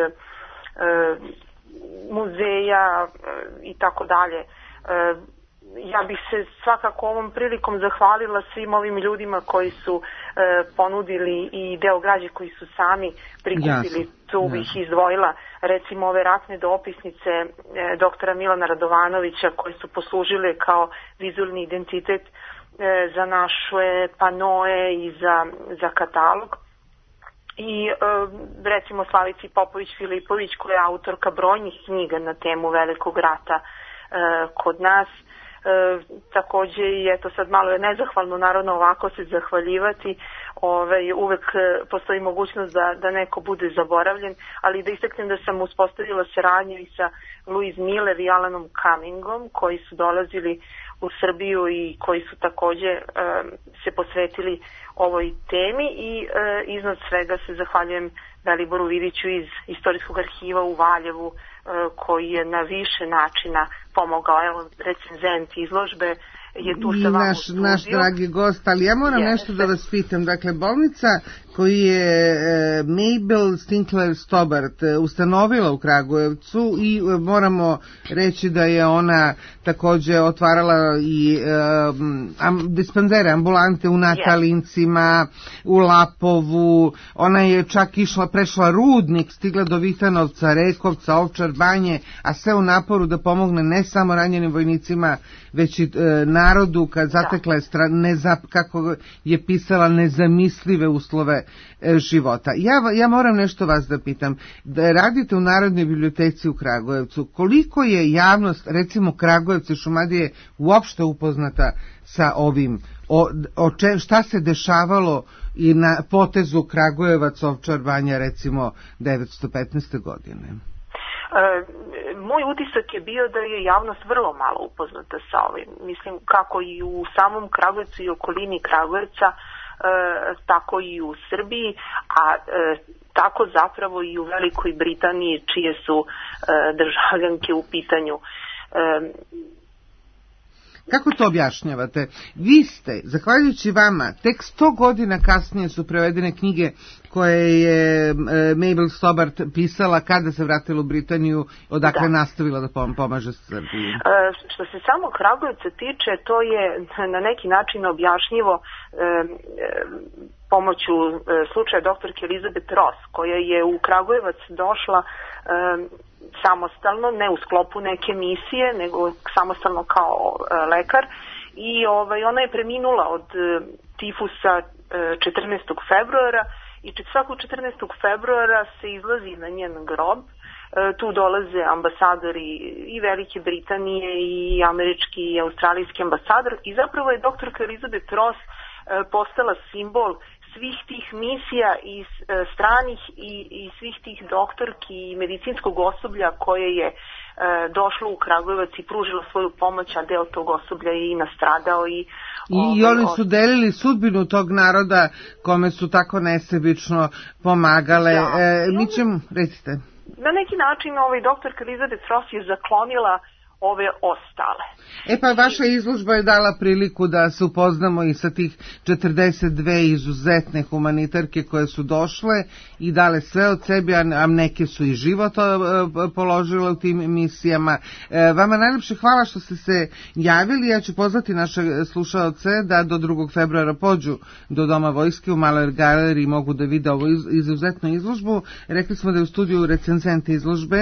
muzeja e, i tako dalje. E, Ja bih se svakako ovom prilikom zahvalila svim ovim ljudima koji su e, ponudili i deo građe koji su sami prikupili. Jasne, tu bih jasne. izdvojila recimo ove ratne dopisnice e, doktora Milana Radovanovića koje su poslužile kao vizualni identitet e, za naše panoe i za, za katalog. I e, recimo Slavici Popović-Filipović koja je autorka brojnih knjiga na temu Velikog rata e, kod nas. E, takođe i eto sad malo je nezahvalno naravno ovako se zahvaljivati, ovaj, uvek postoji mogućnost da, da neko bude zaboravljen, ali da istaknem da sam uspostavila saradnju i sa Louise Miller i Alanom Cummingom koji su dolazili u Srbiju i koji su takođe e, se posvetili ovoj temi i e, iznad svega se zahvaljujem Daliboru Vidiću iz Istorijskog arhiva u Valjevu koji je na više načina pomogao, evo recenzent izložbe, je tu i sa vama naš, naš dragi gost, ali ja moram yes. nešto da vas pitam. Dakle, bolnica koju je e, Mabel Stinkler Stobart e, ustanovila u Kragujevcu i e, moramo reći da je ona takođe otvarala i e, am, dispanzere, ambulante u Natalincima, yes. u Lapovu, ona je čak išla, prešla Rudnik, stigla do Vitanovca, Rekovca, Ovčar Banje, a sve u naporu da pomogne ne samo ranjenim vojnicima, već i e, narodu kad zatekla je stra, neza, kako je pisala, nezamislive uslove e, života. Ja, ja moram nešto vas da pitam. Da radite u Narodnoj biblioteci u Kragujevcu, koliko je javnost, recimo Kragujevca i Šumadije, uopšte upoznata sa ovim? O, o če, šta se dešavalo i na potezu Kragujevac, Ovčar Banja, recimo devetsto petnaeste. godine? E, moj utisak je bio da je javnost vrlo malo upoznata sa ovim. Mislim, kako i u samom Kragujevcu i okolini Kragujevca, e, tako i u Srbiji, a e, tako zapravo i u Velikoj Britaniji, čije su e, državljanke u pitanju. E, Kako to objašnjavate? Vi ste, zahvaljujući vama, tek sto godina kasnije su prevedene knjige koje je e, Mabel Stobart pisala kada se vratila u Britaniju, odakle da. nastavila da pom pomaže Srbiji. E, što se samo Kragujevca tiče, to je na neki način objašnjivo e, pomoću e, slučaja doktorke Elizabeth Ross, koja je u Kragujevac došla e, samostalno, ne u sklopu neke misije, nego samostalno kao e, lekar, i ovaj, ona je preminula od e, tifusa e, četrnaestog februara, i svakog četrnaestog februara se izlazi na njen grob. E, tu dolaze ambasadori i Velike Britanije i američki i australijski ambasador, i zapravo je doktorka Elizabeth Ross e, postala simbol svih tih misija i e, stranih i, i svih tih doktorki i medicinskog osoblja koje je e, došlo u Kragujevac i pružilo svoju pomoć, a deo tog osoblja je i nastradao. I, I, ovaj, i oni su delili sudbinu tog naroda kome su tako nesebično pomagale. Da. E, mi ćemo, recite. Na neki način ovaj doktorka Elizabeth Ross je zaklonila ove ostale. E pa vaša izložba je dala priliku da se upoznamo i sa tih četrdeset dve izuzetne humanitarke koje su došle i dale sve od sebe, a neke su i život položile u tim misijama. Vama najlepše hvala što ste se javili. Ja ću pozvati naše slušaoce da do drugog februara pođu do Doma vojske u Maloj galeriji, mogu da vide ovu izuzetnu izložbu. Rekli smo da je u studiju recenzent izložbe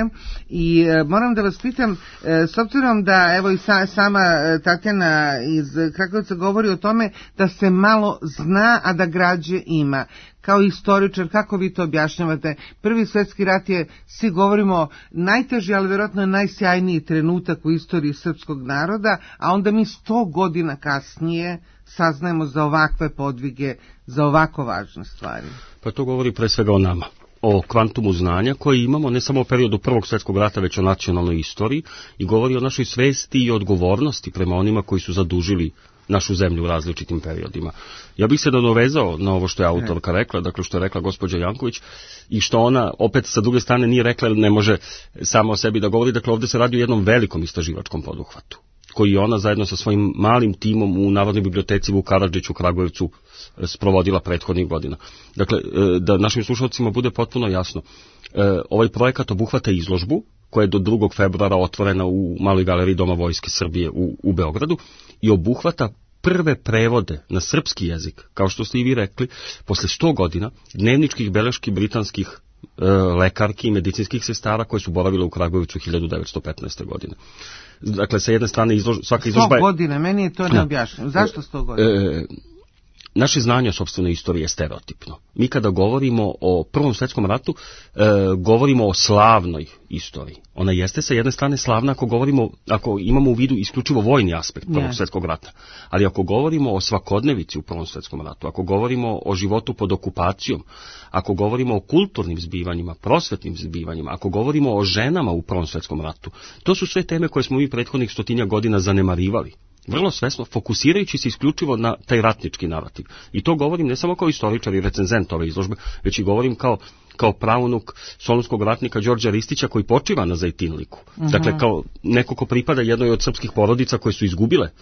i moram da vas pitam, s obzirom da evo i sa, sama Tatjana iz Kragujevca govori o tome da se malo zna, a da građe ima. Kao istoričar, kako vi to objašnjavate? Prvi svjetski rat je, svi govorimo, najteži, ali vjerojatno najsjajniji trenutak u istoriji srpskog naroda, a onda mi sto godina kasnije saznajemo za ovakve podvige, za ovako važne stvari. Pa to govori pre svega o nama, o kvantumu znanja koji imamo ne samo u periodu Prvog svjetskog rata, već o nacionalnoj istoriji, i govori o našoj svesti i odgovornosti prema onima koji su zadužili našu zemlju u različitim periodima. Ja bih se nadovezao na ovo što je autorka rekla, dakle što je rekla gospođa Janković, i što ona opet sa druge strane nije rekla, ne može sama o sebi da govori. Dakle, ovdje se radi o jednom velikom istraživačkom poduhvatu, koji je ona zajedno sa svojim malim timom u Narodnoj biblioteci Vuk Karadžić u Kragujevcu sprovodila prethodnih godina. Dakle, da našim slušalcima bude potpuno jasno, ovaj projekat obuhvata izložbu koja je do drugog februara otvorena u Maloj galeriji Doma vojske Srbije u, u Beogradu, i obuhvata prve prevode na srpski jezik, kao što ste i vi rekli, posle sto godina dnevničkih beleški britanskih e, lekarki i medicinskih sestara koje su boravile u Kragujevcu hiljadu devetsto petnaeste. godine. Dakle, sa jedne strane izlož, svaka izložba je... sto godina, meni je to neobjašnjeno. Zašto sto godina? E, Naše znanje o sopstvenoj istoriji je stereotipno. Mi kada govorimo o Prvom svjetskom ratu, e, govorimo o slavnoj istoriji. Ona jeste sa jedne strane slavna ako govorimo, ako imamo u vidu isključivo vojni aspekt Prvog yeah. svjetskog rata. Ali ako govorimo o svakodnevici u Prvom svjetskom ratu, ako govorimo o životu pod okupacijom, ako govorimo o kulturnim zbivanjima, prosvetnim zbivanjima, ako govorimo o ženama u Prvom svjetskom ratu, to su sve teme koje smo mi prethodnih stotinja godina zanemarivali. Vrlo svesno, fokusirajući se isključivo na taj ratnički narativ. I to govorim ne samo kao istoričar i recenzent ove izložbe, već i govorim kao, kao pravnuk solunskog ratnika Đorđa Ristića koji počiva na Zajtinliku. Uh-huh. Dakle, kao neko ko pripada jednoj od srpskih porodica koje su izgubile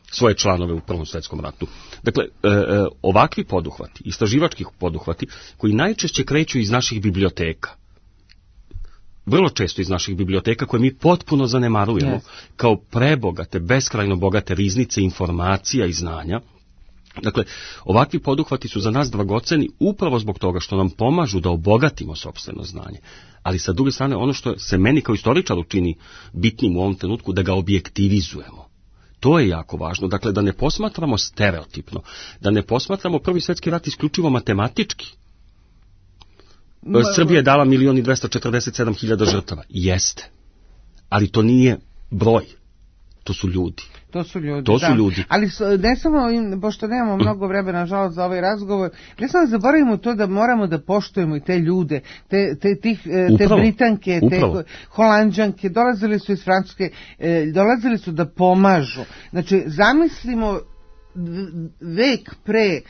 svoje članove u Prvom svjetskom ratu. Dakle, e, e, ovakvi poduhvati, istraživački poduhvati, koji najčešće kreću iz naših biblioteka, vrlo često iz naših biblioteka, koje mi potpuno zanemarujemo, yes. kao prebogate, beskrajno bogate riznice informacija i znanja. Dakle, ovakvi poduhvati su za nas dragoceni upravo zbog toga što nam pomažu da obogatimo sopstveno znanje. Ali sa druge strane, ono što se meni kao istoričaru čini bitnim u ovom trenutku, da ga objektivizujemo. To je jako važno. Dakle, da ne posmatramo stereotipno, da ne posmatramo Prvi svjetski rat isključivo matematički. Srbija je dala milion i dvesta četrdeset sedam hiljada žrtava. Jeste. Ali to nije broj. To su ljudi. To su ljudi, to su da. ljudi. Ali ne samo, pošto nemamo mnogo vremena, nažalost, za ovaj razgovor, ne samo da zaboravimo to da moramo da poštujemo i te ljude, te, te, tih, te upravo, Britanke, upravo. te Holandžanke, dolazili su iz Francuske, dolazili su da pomažu. Znači, zamislimo vek pre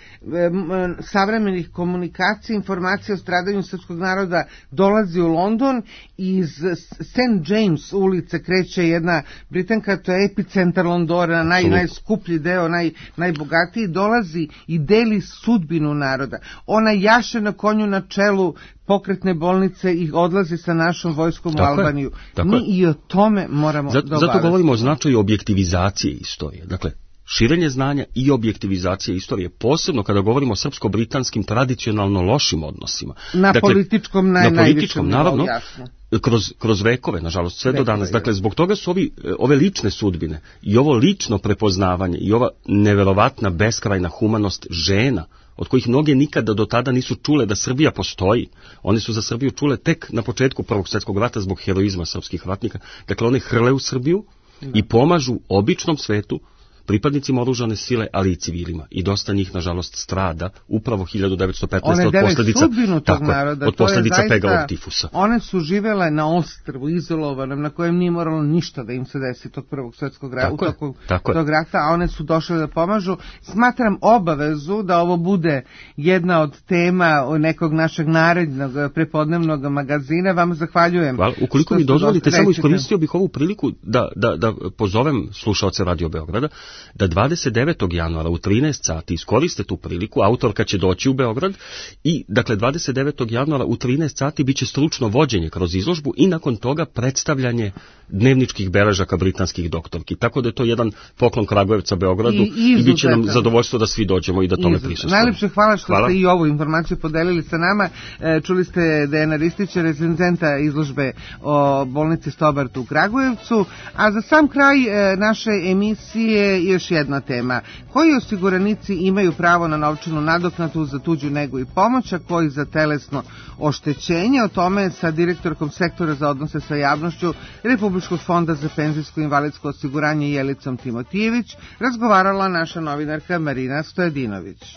savremenih komunikacija, informacija o stradanju srpskog naroda dolazi u London i iz Saint James ulice kreće jedna Britanka, to je epicentar Londona, naj, najskuplji deo, naj, najbogatiji, dolazi i deli sudbinu naroda. Ona jaše na konju na čelu pokretne bolnice i odlazi sa našom vojskom tako u Albaniju. Je, Mi je. i o tome moramo Zato, zato govorimo o značaju objektivizacije istorije. Dakle, širenje znanja i objektivizacija istorije, posebno kada govorimo o srpsko-britanskim tradicionalno lošim odnosima. Na dakle, političkom naj, na političkom, naravno, jasno. Kroz, kroz vekove, nažalost, sve vekove, do danas. Dakle, zbog toga su ovi, ove lične sudbine i ovo lično prepoznavanje i ova neverovatna beskrajna humanost žena, od kojih mnoge nikada do tada nisu čule da Srbija postoji. One su za Srbiju čule tek na početku Prvog svjetskog rata zbog heroizma srpskih ratnika. Dakle, one hrle u Srbiju da. i pomažu običnom svetu, pripadnicima oružane sile, ali i civilima. I dosta njih, nažalost, strada upravo hiljadu devetsto petnaeste. od posljedica, tog naroda, od posljedica pegalog tifusa. One su živele na ostrvu, izolovanom, na kojem nije moralo ništa da im se desi tog Prvog svjetskog rata, tako u toku tako tog rata, a one su došle da pomažu. Smatram obavezu da ovo bude jedna od tema nekog našeg narednog prepodnevnog magazina. Vam zahvaljujem. Hvala. Ukoliko mi dozvolite, samo iskoristio bih ovu priliku da, da, da pozovem slušaoce Radio Beograda da dvadeset devetog januara u trinaest sati iskoriste tu priliku, autorka će doći u Beograd i dakle dvadeset devetog januara u trinaest sati biće stručno vođenje kroz izložbu i nakon toga predstavljanje dnevničkih beležaka britanskih doktorki. Tako da je to jedan poklon Kragujevca Beogradu i, i bit će nam zadovoljstvo da svi dođemo i da tome prisustvujemo. Najlepše hvala što hvala. ste i ovu informaciju podelili sa nama. E, čuli ste Dejana Ristića, recenzenta izložbe o bolnici Stobart u Kragujevcu, a za sam kraj e, naše emisije još jedna tema. Koji osiguranici imaju pravo na novčanu nadoknadu za tuđu negu i pomoć, a koji za telesno oštećenje? O tome sa direktorkom sektora za odnose sa javnošću Republičkog fonda za penzijsko i invalidsko osiguranje Jelicom Timotijević razgovarala naša novinarka Marina Stojadinović.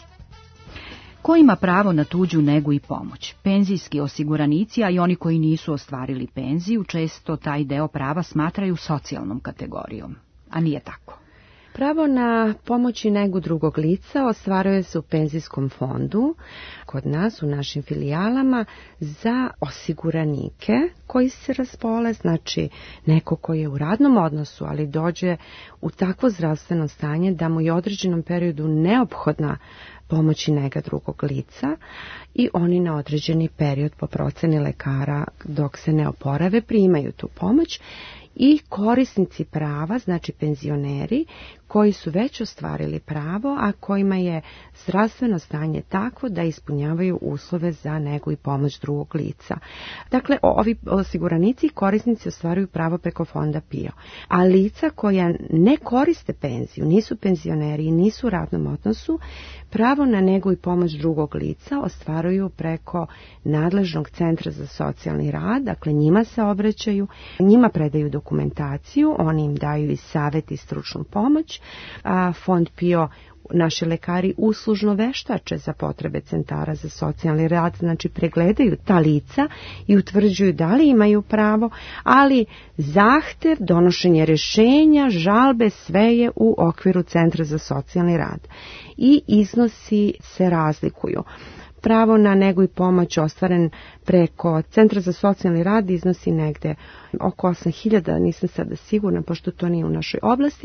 Ko ima pravo na tuđu negu i pomoć? Penzijski osiguranici, a i oni koji nisu ostvarili penziju, često taj deo prava smatraju socijalnom kategorijom, a nije tako. Pravo na pomoć i negu drugog lica ostvaruje se u penzijskom fondu, kod nas u našim filijalama, za osiguranike koji se razbole, znači neko koji je u radnom odnosu, ali dođe u takvo zdravstveno stanje da mu je u određenom periodu neophodna pomoć i nega drugog lica i oni na određeni period po proceni lekara dok se ne oporave primaju tu pomoć. I korisnici prava, znači penzioneri, koji su već ostvarili pravo, a kojima je zdravstveno stanje takvo da ispunjavaju uslove za negu i pomoć drugog lica. Dakle, ovi osiguranici i korisnici ostvaruju pravo preko fonda P I O. A lica koja ne koriste penziju, nisu penzioneri i nisu u radnom odnosu, pravo na negu i pomoć drugog lica ostvaruju preko nadležnog centra za socijalni rad, dakle njima se obraćaju, njima predaju dokumentaciju, oni im daju i savjet i stručnu pomoć, a fond P I O naši lekari uslužno veštače za potrebe centara za socijalni rad, znači pregledaju ta lica i utvrđuju da li imaju pravo, ali zahtev, donošenje rješenja, žalbe, sve je u okviru centra za socijalni rad. I iznosi se razlikuju. Pravo na negu i pomoć ostvaren preko Centra za socijalni rad iznosi negde oko osam hiljada, nisam sada sigurna pošto to nije u našoj oblasti,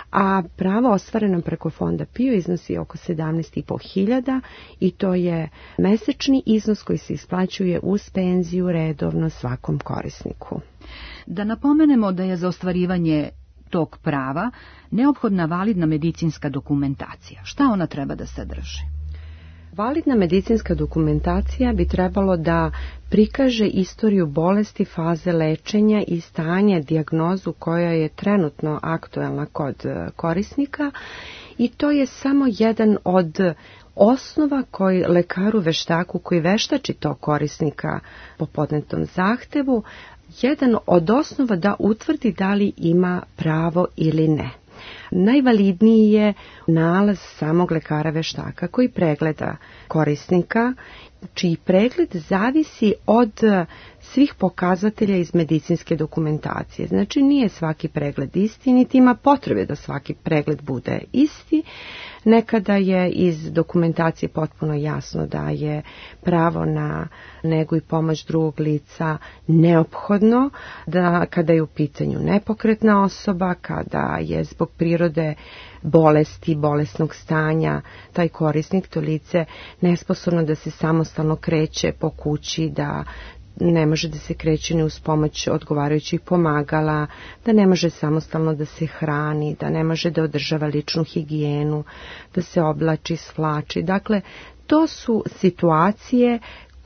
a pravo ostvareno preko Fonda PIO iznosi oko sedamnaest i po hiljada i to je mesečni iznos koji se isplaćuje uz penziju redovno svakom korisniku. Da napomenemo da je za ostvarivanje tog prava neophodna validna medicinska dokumentacija. Šta ona treba da sadrži? Validna medicinska dokumentacija bi trebalo da prikaže istoriju bolesti, faze lečenja i stanje, dijagnozu koja je trenutno aktuelna kod korisnika i to je samo jedan od osnova koji lekaru veštaku koji veštači tog korisnika po podnetom zahtevu, jedan od osnova da utvrdi da li ima pravo ili ne. Najvalidniji je nalaz samog lekara veštaka koji pregleda korisnika, čiji pregled zavisi od svih pokazatelja iz medicinske dokumentacije. Znači nije svaki pregled isti, niti ima potrebe da svaki pregled bude isti. Nekada je iz dokumentacije potpuno jasno da je pravo na negu i pomoć drugog lica neophodno, da kada je u pitanju nepokretna osoba, kada je zbog prirode bolesti, bolesnog stanja, taj korisnik, to lice nesposobno da se samostalno kreće po kući, da ne može da se kreće ni uz pomoć odgovarajućih pomagala, da ne može samostalno da se hrani, da ne može da održava ličnu higijenu, da se oblači, svlači. Dakle, to su situacije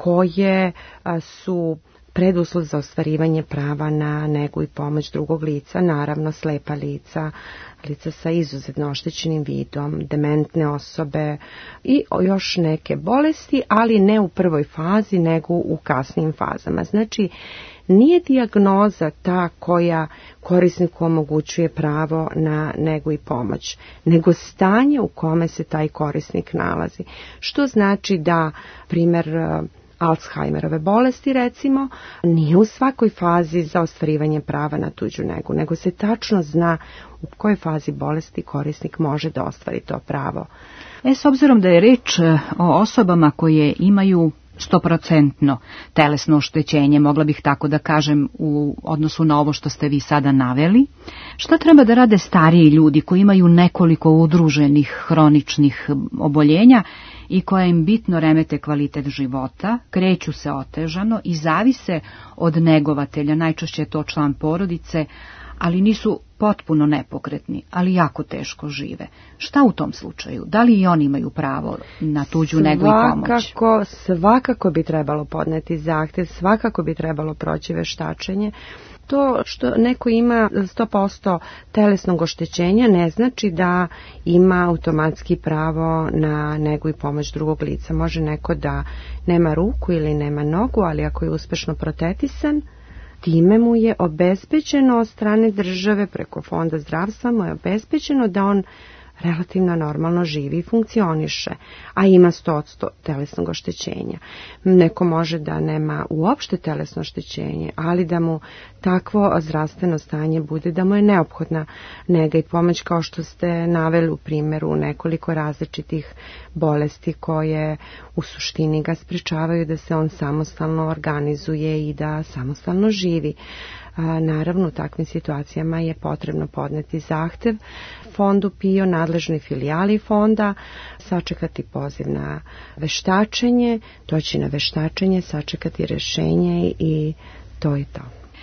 koje a, su preduslov za ostvarivanje prava na negu i pomoć drugog lica, naravno slepa lica, lica sa izuzetno oštećenim vidom, dementne osobe i još neke bolesti, ali ne u prvoj fazi, nego u kasnim fazama. Znači, nije dijagnoza ta koja korisniku omogućuje pravo na negu i pomoć, nego stanje u kome se taj korisnik nalazi. Što znači da, primjer, Alzheimerove bolesti, recimo, nije u svakoj fazi za ostvarivanje prava na tuđu negu, nego se tačno zna u kojoj fazi bolesti korisnik može da ostvari to pravo. E, s obzirom da je reč o osobama koje imaju stoprocentno telesno oštećenje, mogla bih tako da kažem u odnosu na ovo što ste vi sada naveli, šta treba da rade stariji ljudi koji imaju nekoliko udruženih hroničnih oboljenja i koja im bitno remete kvalitet života, kreću se otežano i zavise od negovatelja, najčešće je to član porodice, ali nisu potpuno nepokretni, ali jako teško žive. Šta u tom slučaju? Da li i oni imaju pravo na tuđu negu i pomoć? Svakako, svakako bi trebalo podneti zahtev, svakako bi trebalo proći veštačenje. To što neko ima sto posto telesnog oštećenja ne znači da ima automatski pravo na negu i pomoć drugog lica. Može neko da nema ruku ili nema nogu, ali ako je uspešno protetisan, time mu je obezbeđeno od strane države preko Fonda zdravstva mu je obezbeđeno da on relativno normalno živi i funkcioniše, a ima sto posto telesnog oštećenja. Neko može da nema uopšte telesno oštećenje, ali da mu takvo zdravstveno stanje bude da mu je neophodna nega i pomoć, kao što ste naveli u primjeru nekoliko različitih bolesti koje u suštini ga sprečavaju da se on samostalno organizuje i da samostalno živi. A, naravno, u takvim situacijama je potrebno podneti zahtev Fondu PIO, nadležnoj filijali fonda, sačekati poziv na veštačenje, doći na veštačenje, sačekati rješenje i to je to.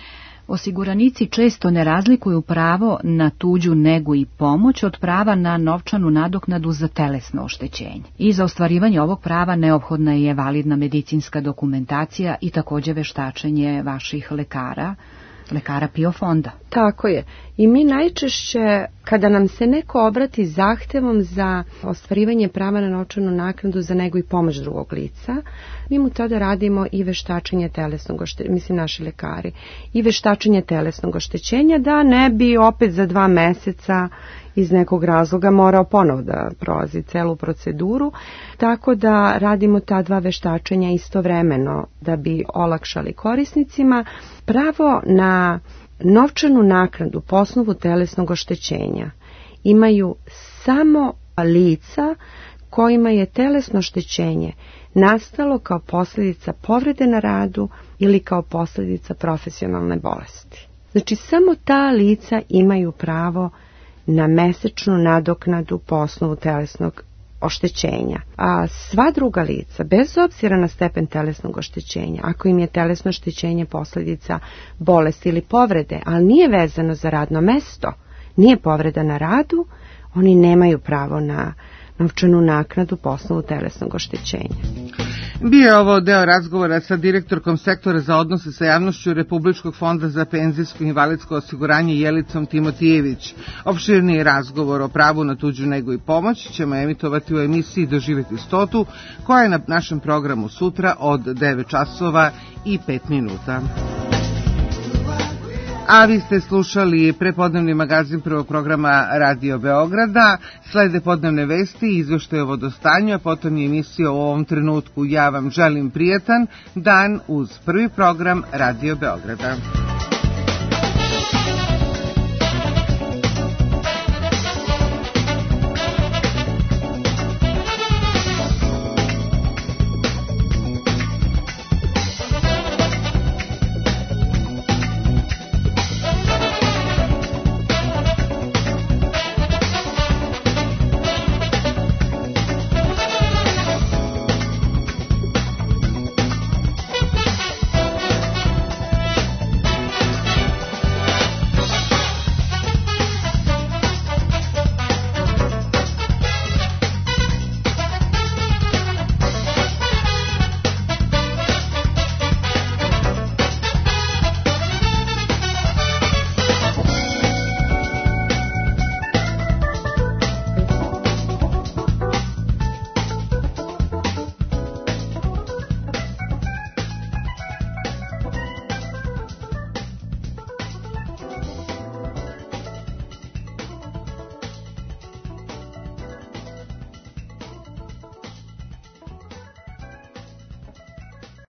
Osiguranici često ne razlikuju pravo na tuđu negu i pomoć od prava na novčanu nadoknadu za telesno oštećenje. I za ostvarivanje ovog prava neophodna je validna medicinska dokumentacija i također veštačenje vaših lekara, lekara PIO fonda. Tako je. I mi najčešće, kada nam se neko obrati zahtevom za ostvarivanje prava na novčanu naknadu za negu i pomoć drugog lica, mi mu tada radimo i veštačenje telesnog oštećenja, mislim naši lekari, i veštačenje telesnog oštećenja da ne bi opet za dva meseca iz nekog razloga morao ponovo da prolazi celu proceduru, tako da radimo ta dva veštačenja istovremeno da bi olakšali korisnicima. Pravo na novčanu naknadu po osnovu telesnog oštećenja imaju samo lica kojima je telesno oštećenje nastalo kao posljedica povrede na radu ili kao posljedica profesionalne bolesti. Znači, samo ta lica imaju pravo na mesečnu nadoknadu po osnovu telesnog oštećenja. A sva druga lica, bez obzira na stepen telesnog oštećenja, ako im je telesno oštećenje posljedica bolesti ili povrede, ali nije vezano za radno mesto, nije povreda na radu, oni nemaju pravo na novčanu naknadu po osnovu telesnog oštećenja. Bio je ovo deo razgovora sa direktorkom sektora za odnose sa javnošću Republičkog fonda za penzijsko i invalidsko osiguranje Jelicom Timotijević. Opširniji razgovor o pravu na tuđu negu i pomoć ćemo emitovati u emisiji Doživjeti stotu, koja je na našem programu sutra od devet časova i pet minuta. A vi ste slušali prepodnevni magazin prvog programa Radio Beograda. Slede podnevne vesti i izveštaje o vodostanju, a potom je emisija u ovom trenutku. Ja vam želim prijatan dan uz prvi program Radio Beograda.